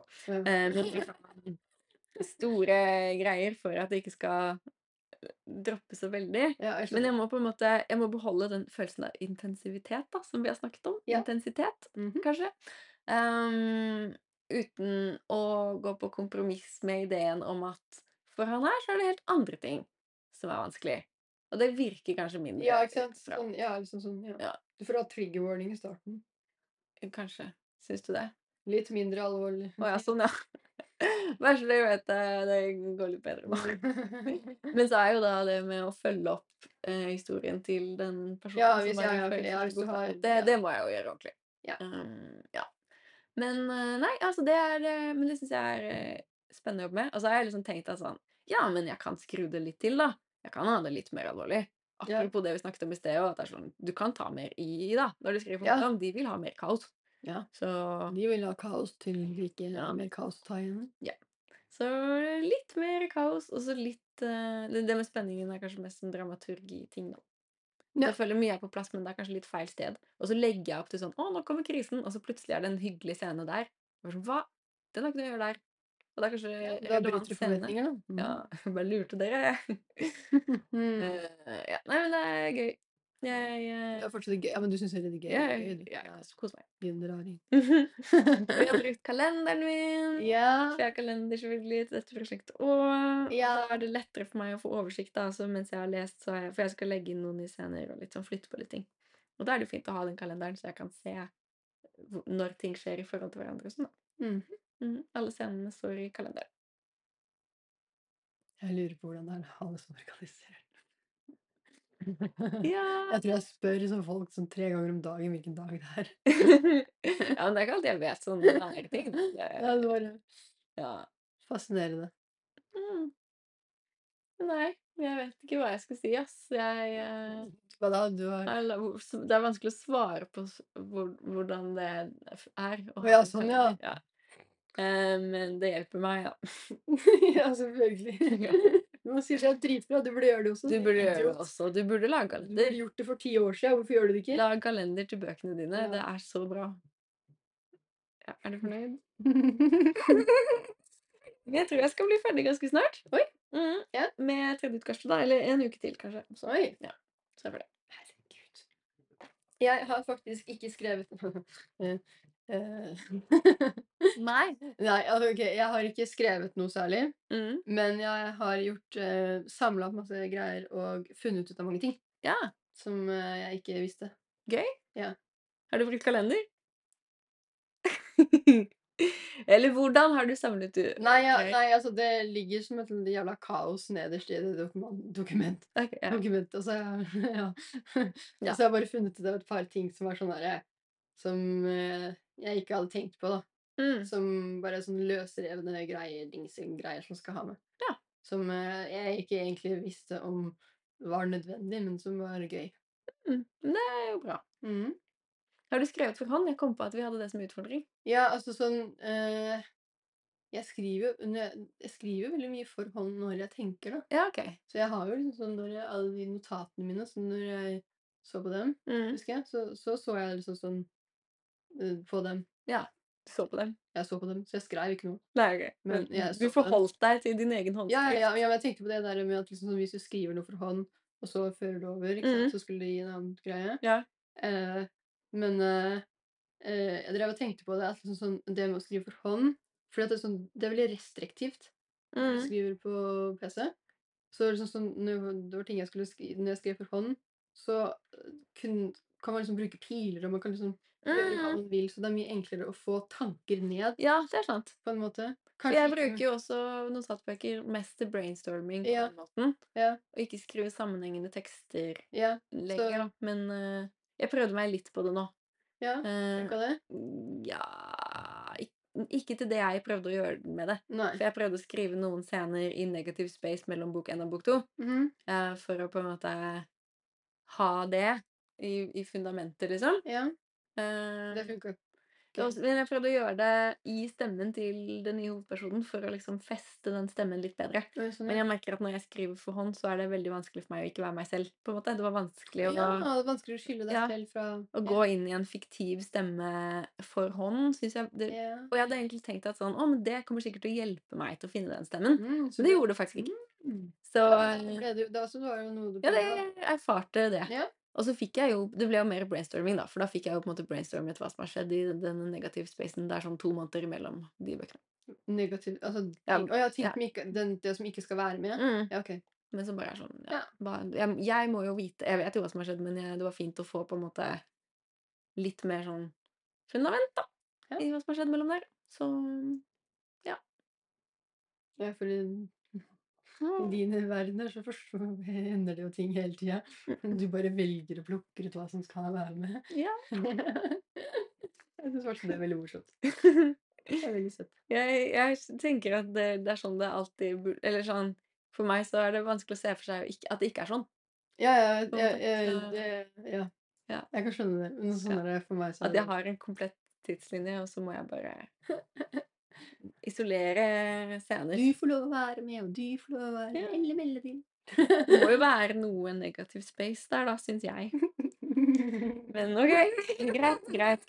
Store greier for at det ikke skal droppe så veldig. Men jeg må på en måte, jeg må beholde den følelsen av intensivitet da, som vi har snakket om. Intensitet, kanskje. Uten å gå på kompromiss med ideen om at for han her så det helt andre ting som vanskelig. Og det virker kanskje mindre. Ja, ikke sant? Sånn, liksom sånn, ja. Du får ha trigger warning i starten. Kanskje. Syns du det? Litt mindre alvorlig. Åja, sånn ja. Vær så det vet det går litt bedre nå. Men så jo da det med å følge opp historien til den personen som det må jeg jo gjøre ordentlig. Ja. Men nei, altså men det synes jeg spennende å jobbe med. Og så har jeg liksom tenkt at sånn, ja, men jeg kan skru det litt til da. Jeg kan ha det litt mer alvorlig. Ja. Apropos det vi snakket om i sted, og at det er sånn, du kan ta mer i da, når du skriver for Ja. ungdom. De vil ha mer kaos. Ja. Så, De vil ha kaos til de ikke Ja. har mer kaos å ta igjen. så litt mer kaos, og så litt, det med spenningen er kanskje mest en dramaturgi-ting da. Ja. Jeg føler mye er på plass, men det er kanskje litt feil sted. Og så legger jeg opp til sånn, nå kommer krisen, og så plutselig er det en hyggelig scene der. Og sånn, hva? Den har ikke noe å gjøre der. Og det er kanskje Da relevant bryter du scene. forventninger, da. Ja, jeg bare lurte dere. Mm. Ja, nei, men det er gøy. Det er fortsatt gøy. Ja, men du synes det er gøy. Gøy, du. Jeg koser meg. Din raring. Og jeg har brukt kalenderen min. Ja. For jeg har kalender selvfølgelig til dette prosjektet. Og Ja. da er det lettere for meg å få oversikt da, så mens jeg har lest, for jeg skal legge inn noen nye scener og litt sånn flytte på litt ting. Og da er det jo fint å ha den kalenderen, så jeg kan se når ting skjer i forhold til hverandre og sånn da. Mhm. Alle scenene står i kalenderen. Jeg lurer på hvordan det er å ha det sånn organisert. Ja. Jeg tror jeg spør sånn folk sånn 3 ganger om dagen hvilken dag det er. Ja, men det er ikke alltid jeg vet sånne nære ting. Ja, det var Ja. fascinerende. Nei, jeg vet ikke hva jeg skal si, ass. Hva da? Du har... Det er vanskelig å svare på hvordan det er. Å ha Ja, en sånn, kalender. ja. Men det hjelper meg, ja. Ja, selvfølgelig. Man sier seg dritbra, du burde gjøre det også. Du burde gjøre det Idiot. også. Du burde lage Du kalender. burde gjort det for 10 år siden. Hvorfor gjør du det ikke? Lag kalender til bøkene dine. Ja. Det er så bra. Ja, er du fornøyd? Jeg tror jeg skal bli ferdig ganske snart. Oi. Ja, med tredje utkast da, eller en uke til kanskje. Så, Oi. Ja, så er det. Herregud. Jeg har faktisk ikke skrevet Nei. Nei, altså, ok, jeg har ikke skrevet noe særlig, men jeg har gjort samlet opp masse greier og funnet ut av mange ting Ja, som jeg ikke visste. gøy. Ja. Har du brukt kalender? Eller hvordan har du samlet du? Nei, Ok. nei, altså det ligger som et sånt jævla kaos nederst i det dokumentet. Ok, ja. Og så har jeg, ja. Og Ja. så har jeg bare funnet ut av et par ting som var sånn derre som jeg ikke hadde tenkt på, da. Som bare sånn løsrevne greier, greier som skal ha med. Ja. Som jeg ikke egentlig visste om var nødvendig, men som var gøy. Det er jo bra. Har du skrevet for hånd? Jeg kom på at vi hadde det som utfordring. Ja, altså sånn jeg skriver veldig mye for hånd når jeg tenker, da. Ja, ok. Så jeg har jo liksom sånn alle de notatene mine, så når jeg så på dem, husker jeg, så jeg liksom sånn på dem. Ja, du så på dem. Jeg så på dem, så jeg skrev ikke noe. Nei, ok. Men Men jeg du så på dem. forholdt deg til din egen Ja, håndskrift. men jeg tenkte på det der med at liksom, sånn, hvis du skriver noe for hånd, og så fører det over, ikke sant, så skulle det gi en annen greie. Ja. Men jeg drev og tenkte på det, at liksom sånn, det med å skrive for hånd, fordi at det er, sånn, det er veldig restriktivt når du skriver på PC. Så liksom sånn, det var ting jeg skulle skrive, når jeg skrev for hånd, så kan man liksom bruke piler, og man kan liksom gjøre hva man vil, så det er mye enklere å få tanker ned, Ja, det er sant. på en måte. For jeg ikke- bruker jo også notatbøker mest til brainstorming på Ja. den måten. Ja, Og ikke skrive sammenhengende tekster ja, lenger, da. Men jeg prøvde meg litt på det nå. ja, Eh, tenk det. ja, ikke til det jeg prøvde å gjøre med det. Nei. For jeg prøvde å skrive noen scener i negativ space mellom bok 1 og bok 2. For å på en måte ha det i fundamentet, liksom. Ja, Eh, det funker. Men jeg prøvde å gjøre det i stemmen til den nye hovedpersonen for å liksom feste den stemmen litt bedre. Sånn, Men jeg merker at når jeg skriver for hånd, så er det veldig vanskelig for meg å ikke være meg selv, på en måte. Det var vanskelig ja, det er vanskelig å skille deg Ja. selv fra... å gå inn i en fiktiv stemme for hånd, synes jeg. Ja. Og jeg hadde egentlig tenkt at sånn, men det kommer sikkert til å hjelpe meg til å finne den stemmen. Så Men det gjorde det faktisk ikke. Så det var jo noe du ja, prøvde, jeg erfarte det. Ja. Og så fikk jeg jo, det ble jo mer brainstorming da, for da fikk jeg jo på en måte brainstormet hva som har skjedd i den negative spacen. Det er sånn 2 måneder imellom de bøkene. Negativ, altså ting, Ja, ting ja. som ikke, det som ikke skal være med. Ja, ok. Men som bare er sånn, Ja. jeg må jo vite, jeg vet jo hva som har skjedd, men det var fint å få på en måte litt mer sånn fundament da, Ja. i hva som har skjedd mellom der. Så, Ja, for i dine verdener så hender det jo ting hele tiden. Men du bare velger og plukker ut hva som skal være med. ja. Jeg synes faktisk det er veldig morsomt. Det er veldig søtt. Jeg tenker at det sånn det alltid eller sånn, for meg så det vanskelig å se for seg at det ikke sånn, Ja, på en måte. Så, ja. ja. Jeg kan skjønne det, men sånn Ja. er det for meg så At jeg har en komplett tidslinje, og så må jeg bare isolere scener. Du får lov å være med, og du får lov å være Ja. eller melde til. Det må jo være noe negativ space der da, synes jeg. Men ok, greit.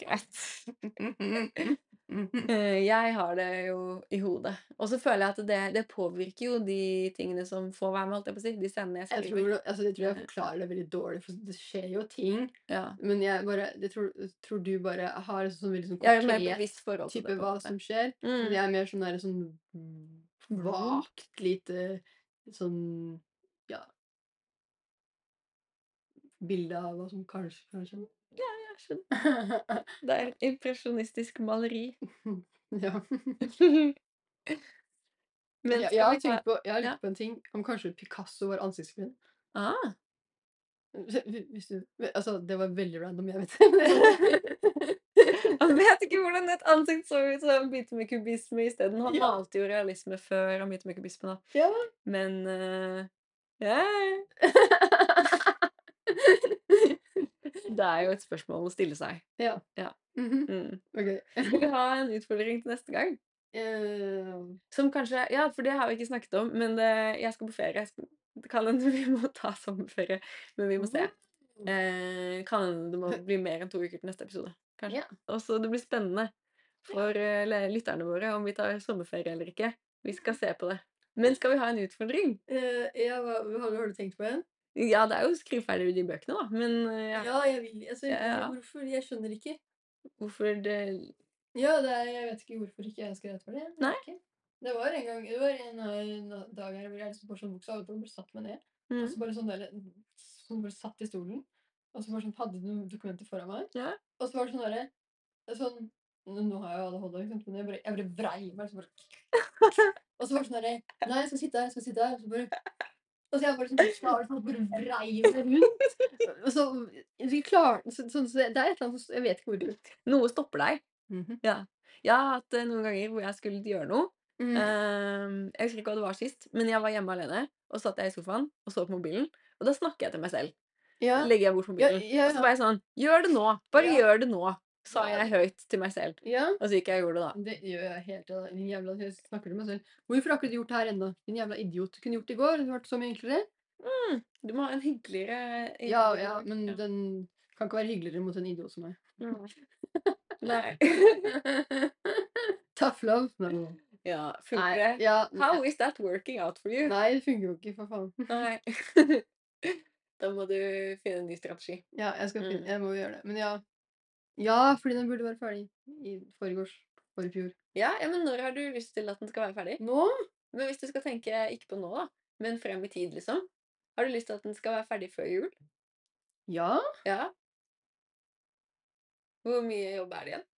Jeg har det jo i hodet. Og så føler jeg at det påvirker jo de tingene som får være med, holdt jeg på å si. De scenene jeg Jeg skriver. tror jeg forklarer det veldig dårlig, for det skjer jo ting. Ja. Men jeg tror du bare har et sånn veldig sånn Jeg har et mer konkret bevisst forhold til type det, på hva en måte. som skjer. Men jeg er mer sånn der sånn vagt lite sånn, ja, bilde av hva som kanskje kan skje. Ja, jeg skjønner. Det er impresjonistisk maleri. Ja. Men Jeg skal har vi ta... tenkt på, jeg har Ja. lyst på en ting, om kanskje Picasso var ansiktsblind. Ah. Hvis du, altså, det var veldig random, jeg vet. Han vet ikke hvordan et ansikt så ut, så han begynte med kubisme i stedet. Han Ja. malte jo realisme før han begynte med kubisme da. Ja. Men, ja. Det er jo et spørsmål å stille seg. Ja. Ja. Mhm. Ok. Skal vi ha en utfordring til neste gang? Som kanskje, ja, for det har vi ikke snakket om, men jeg skal på ferie. Det kan hende vi må ta sommerferie, men vi må se. Kan hende det må bli mer enn 2 uker til neste episode, kanskje. Ja. Og så det blir spennende for lytterne våre om vi tar sommerferie eller ikke. Vi skal se på det. Men skal vi ha en utfordring? Ja, har du tenkt på en? Ja, det er jo å skrive ferdig de bøkene da, men ja, Ja, jeg vil, altså, Ja. hvorfor? Jeg skjønner ikke. hvorfor det... Ja, jeg vet ikke hvorfor ikke jeg har skrevet for det. Jeg vet Nei. ikke. Det var en dag her hvor jeg liksom bare sånn buksa av og bare satt meg ned. Og Mm. så bare sånn der, sånn bare satt i stolen. Og så bare sånn, hadde noen dokumenter foran meg. Ja. Og så var det sånn derre, sånn, nå har jeg jo ADHD, ikke sant, men jeg bare vrei meg, så bare, og så var det sånn derre, nei, jeg skal sitte her, og så bare, og så jeg bare sånn klar, sånn, bare vrei meg rundt. Og så, jeg klar, så det er et eller annet, jeg vet ikke hvorfor. Noe stopper deg. Mhm. Ja. Jeg har hatt noen ganger hvor jeg skulle gjøre noe. Mm. Jeg husker ikke hva det var sist, men jeg var hjemme alene, og satt jeg i sofaen og så på mobilen, og da snakker jeg til meg selv. Ja. Legger jeg bort mobilen. Ja. Og så var jeg sånn, gjør det nå, bare Ja. gjør det nå, sa Ja. jeg høyt til meg selv. Ja. Og så gikk jeg og gjorde det da. Det gjør jeg helt, ja. Din jævla, jeg snakker til meg selv. Hvorfor har ikke du gjort det her enda? Din jævla idiot. Du kunne gjort det i går, det hadde vært så mye enklere. Du må ha en hyggeligere... Ja, men den kan ikke være hyggeligere mot en idiot som meg. Nei. Tough love. Nei. Ja, funker det? Ja, How is that working out for you? nei, det funker jo ikke, for faen. Nei. Da må du finne en ny strategi. Ja, Mm. jeg må jo gjøre det. Men ja. Ja, fordi den burde være ferdig i forfjor. Ja, men når har du lyst til at den skal være ferdig? Nå? Men hvis du skal tenke, ikke på nå da, men frem i tid liksom, har du lyst til at den skal være ferdig før jul? Ja? Ja. Hvor mye jobb er det igjen?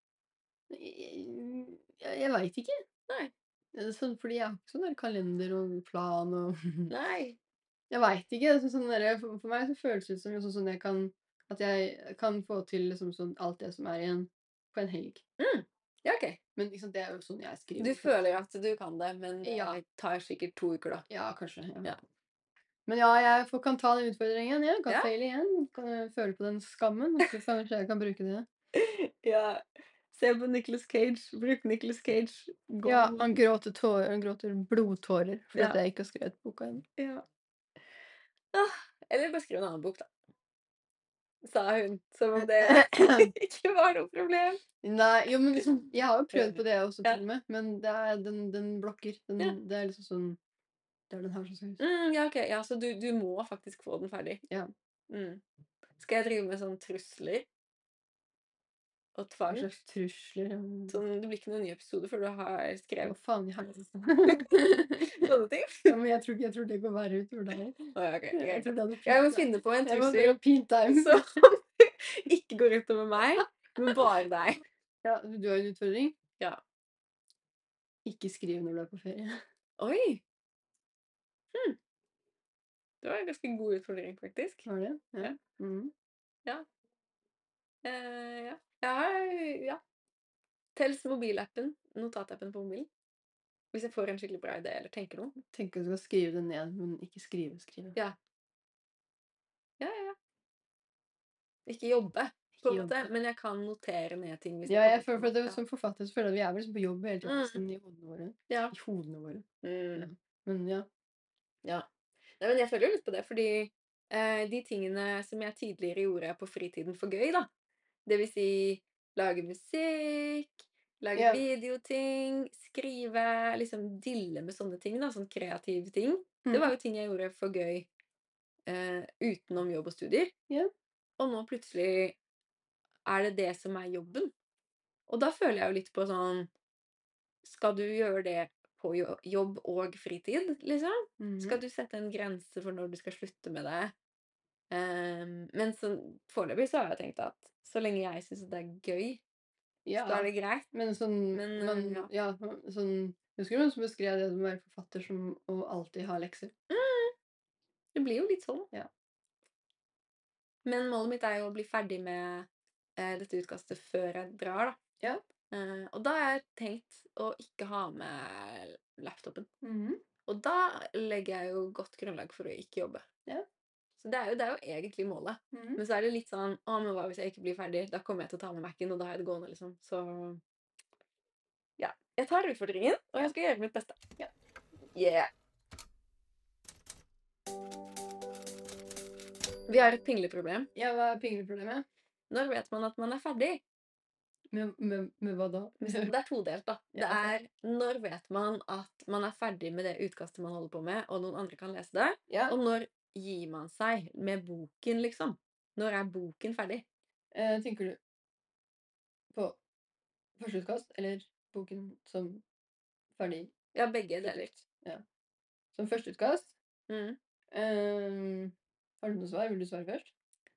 Jeg vet ikke. Nei. Det er sånn, fordi jeg har ikke sånn der kalender og plan og Nei. Jeg vet ikke. Det er sånn der, for meg så føles det ut som liksom sånn at jeg kan få til liksom sånn alt det som er igjen på en helg. Ja, ok. Men liksom, det er jo sånn jeg skriver. Du føler at du kan det, men det Ja. tar sikkert 2 uker da. Ja, kanskje. Ja. Ja. Men ja, jeg kan ta den utfordringen. Jeg kan Ja. feile igjen. Kan jeg føle på den skammen. Og så kanskje jeg kan bruke det. Ja. Se på Nicolas Cage. Bruk Nicolas Cage. Gå. Ja, han gråter blodtårer fordi Ja. at jeg ikke har skrevet boka ennå. Ja. Eller bare skriv en annen bok da. Sa hun, som om det ikke var noe problem. Nei, jo, men liksom, jeg har jo prøvd på det også Ja. til og med, men det er, den blokker. Ja. Det er liksom sånn, det er den her som skal ut. Ja, ok. Ja, så du må faktisk få den ferdig. Ja. Skal jeg drive med sånne trusler? Og Hva tvang? slags trusler? Sånn, det blir ikke noen ny episode før du har Hva skrevet faen i helvete? sånne ting. Ja, men jeg tror det går verre utover deg. Ja, ok, Jeg greit. tror det hadde Jeg må pint- finne på en Jeg må trussel dra pint time. som ikke går utover meg, men bare deg. Ja, du har en utfordring. Ja. Ikke skriv når du er på ferie. Oi! Det var en ganske god utfordring, faktisk. Har det? Ja. Mhm. Ja. Ja. Tels mobilappen notatlappen på mobilen. Hvis jeg får en skikkelig bra idé, eller tenker noe. Tenk at du skal skrive det ned, men ikke skrive. Ja. Ja. Ikke jobbe, på en måte, jobbe. men jeg kan notere ned ting hvis Ja, jeg jeg føler for at ja. som forfatter så føler jeg at vi er vel liksom på jobb hele tiden, Mm. nesten i hodene våre. Ja. I hodene våre. Mm. Ja. Men ja. Ja. Nei, men jeg føler jo litt på det, fordi de tingene som jeg tidligere gjorde på fritiden for gøy, da. Det vil si lage musikk, lage Ja. videoting, skrive, liksom dille med sånne ting, da, sånn kreative ting. Det Mm. var jo ting jeg gjorde for gøy utenom jobb og studier. Ja. Og nå plutselig er det det som er jobben. Og da føler jeg jo litt på sånn, skal du gjøre det på jobb og fritid, liksom? Mhm. Skal du sette en grense for når du skal slutte med det? Men sånn, foreløpig så har jeg tenkt at så lenge jeg synes at det er gøy, Ja. så er det greit. Men sånn, Men, ja. ja, sånn, husker du noen som beskrev det som å være forfatter som å alltid ha lekser? Det blir jo litt sånn. Ja. Men målet mitt er jo å bli ferdig med dette utkastet før jeg drar, da. Ja. Og da har jeg tenkt å ikke ha med laptopen. Mhm. Og da legger jeg jo godt grunnlag for å ikke jobbe. Ja. Så det er jo egentlig målet. Mhm. Men så er det litt sånn, men hva hvis jeg ikke blir ferdig? Da kommer jeg til å ta med Mac-en, og da har jeg det gående, liksom. Så ja. Jeg tar utfordringen, og jeg skal gjøre mitt beste. Ja. Yeah. Vi har et pingleproblem. Ja, hva er pingleproblemet? Når vet man at man er ferdig? Med hva da? Det er todelt, da. Ja, Det er når vet man at man er ferdig med det utkastet man holder på med, og noen andre kan lese det, Ja. og når gir man seg med boken, liksom? Når er boken ferdig? Tenker du på første utkast, eller boken som ferdig? Ja, begge deler. Ja. Som første utkast? Mm. Har du noe svar? Vil du svare først?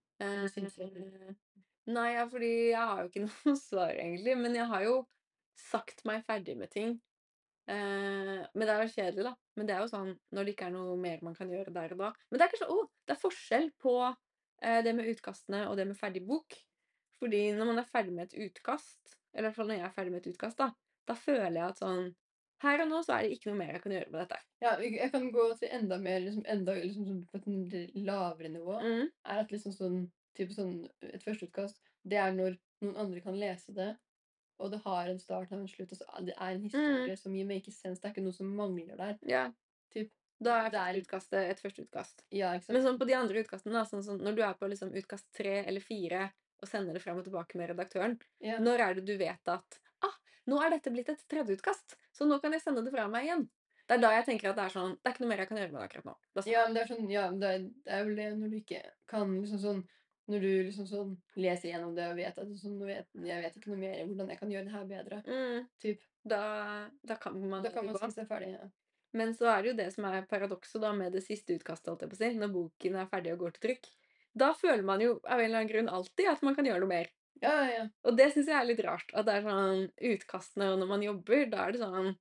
Nei, ja, fordi jeg har jo ikke noe svar, egentlig. Men jeg har jo sagt meg ferdig med ting. Men det er jo kjedelig, da. Men det er jo sånn når det ikke er noe mer man kan gjøre der og da. Men det er kanskje det er forskjell på det med utkastene og det med ferdig bok. Fordi når man er ferdig med et utkast, eller i hvert fall når jeg er ferdig med et utkast, da føler jeg at sånn her og nå så er det ikke noe mer jeg kan gjøre med dette. Ja, jeg kan gå til enda mer, liksom sånn på et lavere nivå. Mm. Er at liksom sånn, type sånn, et førsteutkast, det er når noen andre kan lese det, og det har en start og en slutt, og så det er en historie som gir make sense, det er ikke noe som mangler der. Ja. Typ, Da er det er- førsteutkastet et førsteutkast. ja, ikke sant? Men sånn på de andre utkastene, da, sånn når du er på liksom utkast 3 eller 4 og sender det frem og tilbake med redaktøren, Ja. når er det du vet at nå er dette blitt et tredje utkast, så nå kan jeg sende det fra meg igjen. Det er da jeg tenker at det er sånn, det er ikke noe mer jeg kan gjøre med det akkurat nå. Ja, men det er sånn, ja, det er vel det når du ikke kan liksom sånn, når du liksom sånn leser gjennom det og vet at sånn, jeg vet ikke noe mer hvordan jeg kan gjøre det her bedre. Typ. Da kan man si seg ferdig, ja. Men så er det jo det som er paradokset da med det siste utkastet, holdt jeg på å si, når boken er ferdig og går til trykk. Da føler man jo av en eller annen grunn alltid at man kan gjøre noe mer. Ja. Og det synes jeg er litt rart, at det er sånn utkastene, og når man jobber, da er det sånn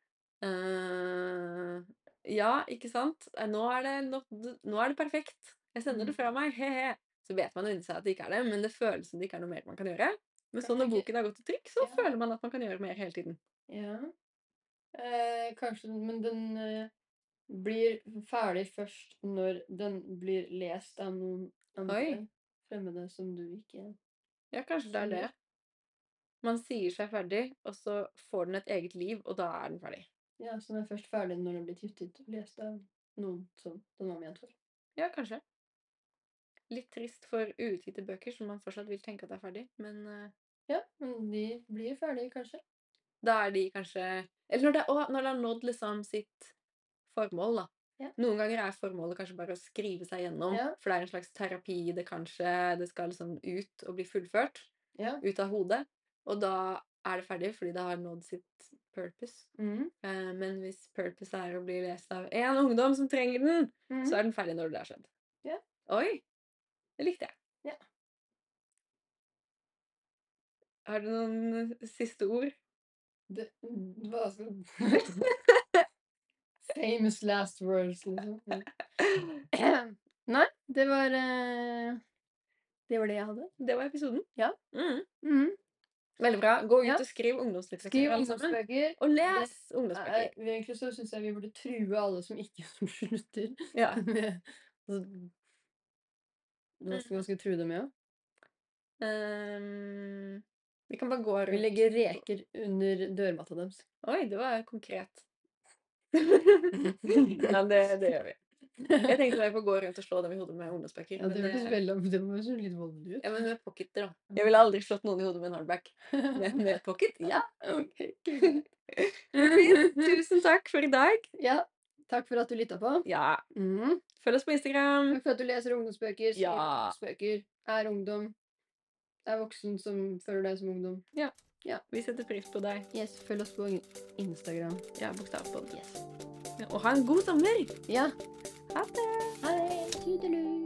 ja, ikke sant? Nå er det perfekt. Jeg sender det fra meg, he-he. Så vet man jo inni seg at det ikke er det, men det føles som det ikke er noe mer man kan gjøre. Men så når boken har gått til trykk, så føler man at man kan gjøre mer hele tiden. Ja. Kanskje, men den blir ferdig først når den blir lest av noen andre fremmede som du ikke... Ja, kanskje det er det. Man sier seg ferdig, og så får den et eget liv, og da er den ferdig. Ja, så den er først ferdig når den blir tyttet og lest av noen som den var ment for. Ja, kanskje. Litt trist for uutgitte bøker, som man fortsatt vil tenke at det er ferdig, men... Ja, men de blir ferdige, kanskje. Da er de kanskje... Eller når det har nådd liksom sitt formål, da. Ja. Noen ganger er formålet kanskje bare å skrive seg gjennom, for det er en slags terapi, det skal liksom ut og bli fullført, ut av hodet, og da er det ferdig, fordi det har nådd sitt purpose. Men hvis purpose er å bli lest av en ungdom som trenger den, så er den ferdig når det har skjedd. Ja. Oi! Det likte jeg. Ja. Har du noen siste ord? Hva skal famous last words, liksom. Nei, det var det jeg hadde. Det var episoden. Ja. Veldig bra. Gå ut Ja. og skriv ungdomslitteratur, Skriv alle sammen. ungdomsbøker. Og les ungdomsbøker. Egentlig så synes jeg vi burde true alle som ikke slutter. Ja. Altså, hva skal vi true dem med? Vi kan bare gå Vi rundt. legger reker under dørmatta deres. Oi, det var konkret. Ja, det gjør vi. Jeg tenkte bare på å gå rundt og slå dem i hodet med ungdomsbøker. Ja, det men, hørtes veldig det var så litt voldelig ut. ja, men med pocketer, da. Jeg ville aldri slått noen i hodet med en hardback. Med pocket, ja. Ok. Fint. Tusen takk for i dag. Ja, takk for at du lyttet på. Ja. Mhm. Følg oss på Instagram. Takk for at du leser ungdomsbøker, skriver Ja. ungdomsbøker, er ungdom, er voksen som føler deg som ungdom. Vi setter pris på deg. Yes, følg oss på Instagram. Ja, bokstavpod. Yes. Ja, og ha en god sommer. Ja. Ha det. Ha det. Tudelu.